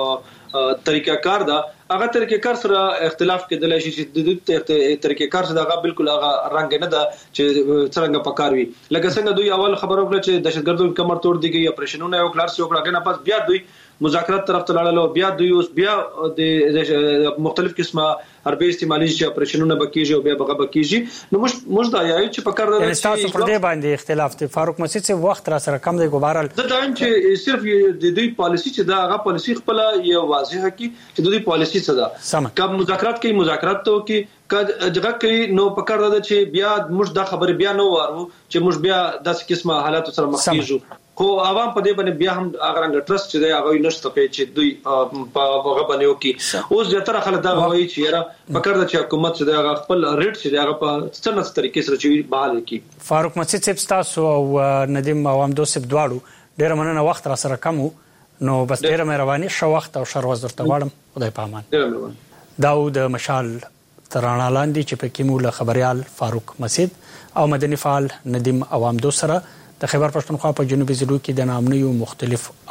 د طریقہ کار دا هغه طریقہ کار سره اختلاف کېدل شي چې د دوی طریقہ کار سره هغه بالکل هغه رنگ نه ده چې څنګه پکاروي لکه څنګه دوی اول خبرو کړ چې دهشتګردو کمر توڑ دیږي اپریشنونه یو کلار سي وکړه نه پس بیا دوی مذاکرات طرف ته لاړل بیا دوی اوس بیا د مختلف قسمه حربي استعمالي چې اپریشنونه بکیږي او بیا بغه بکیږي نو موږ موږ دا یایو چې په کار ده چې تاسو پر دې باندې اختلاف دی فاروق مسعود سے وخت را سره کم دی ګوبارل دا دا چې صرف د دوی پالیسی چې دا هغه پالیسی خپل یو واضحه کی چې د دوی پالیسی څه ده کوم مذاکرات کوي مذاکرات ته کوي کله کوي نو په کار ده چې بیا موږ دا خبر بیا نو وارو چې موږ بیا داسې قسمه حالات سره مخ کیږو خو عوام په دې باندې بیا هم هغه رنګ ټرست چې دی هغه نشته په چې دوی په هغه باندې وکي اوس زیاتره خلک دا وایي چې یاره په کار ده چې حکومت چې دی هغه خپل ریټ چې دی هغه په څنګه طریقې سره چې بحال کی فاروق مسعود صاحب تاسو او ندیم عوام دوست دواړو ډیر مننه وخت را سره کم نو بس ډیر مهرباني شو وخت او شر وزر ته واړم خدای په امان ډیر مهرباني داود مشال ترانه لاندې چې په کې مول خبريال فاروق مسعود او مدني فعال ندیم عوام دو سره د خیبر پښتونخوا په جنوبي ضلعو کې د نامنیو مختلف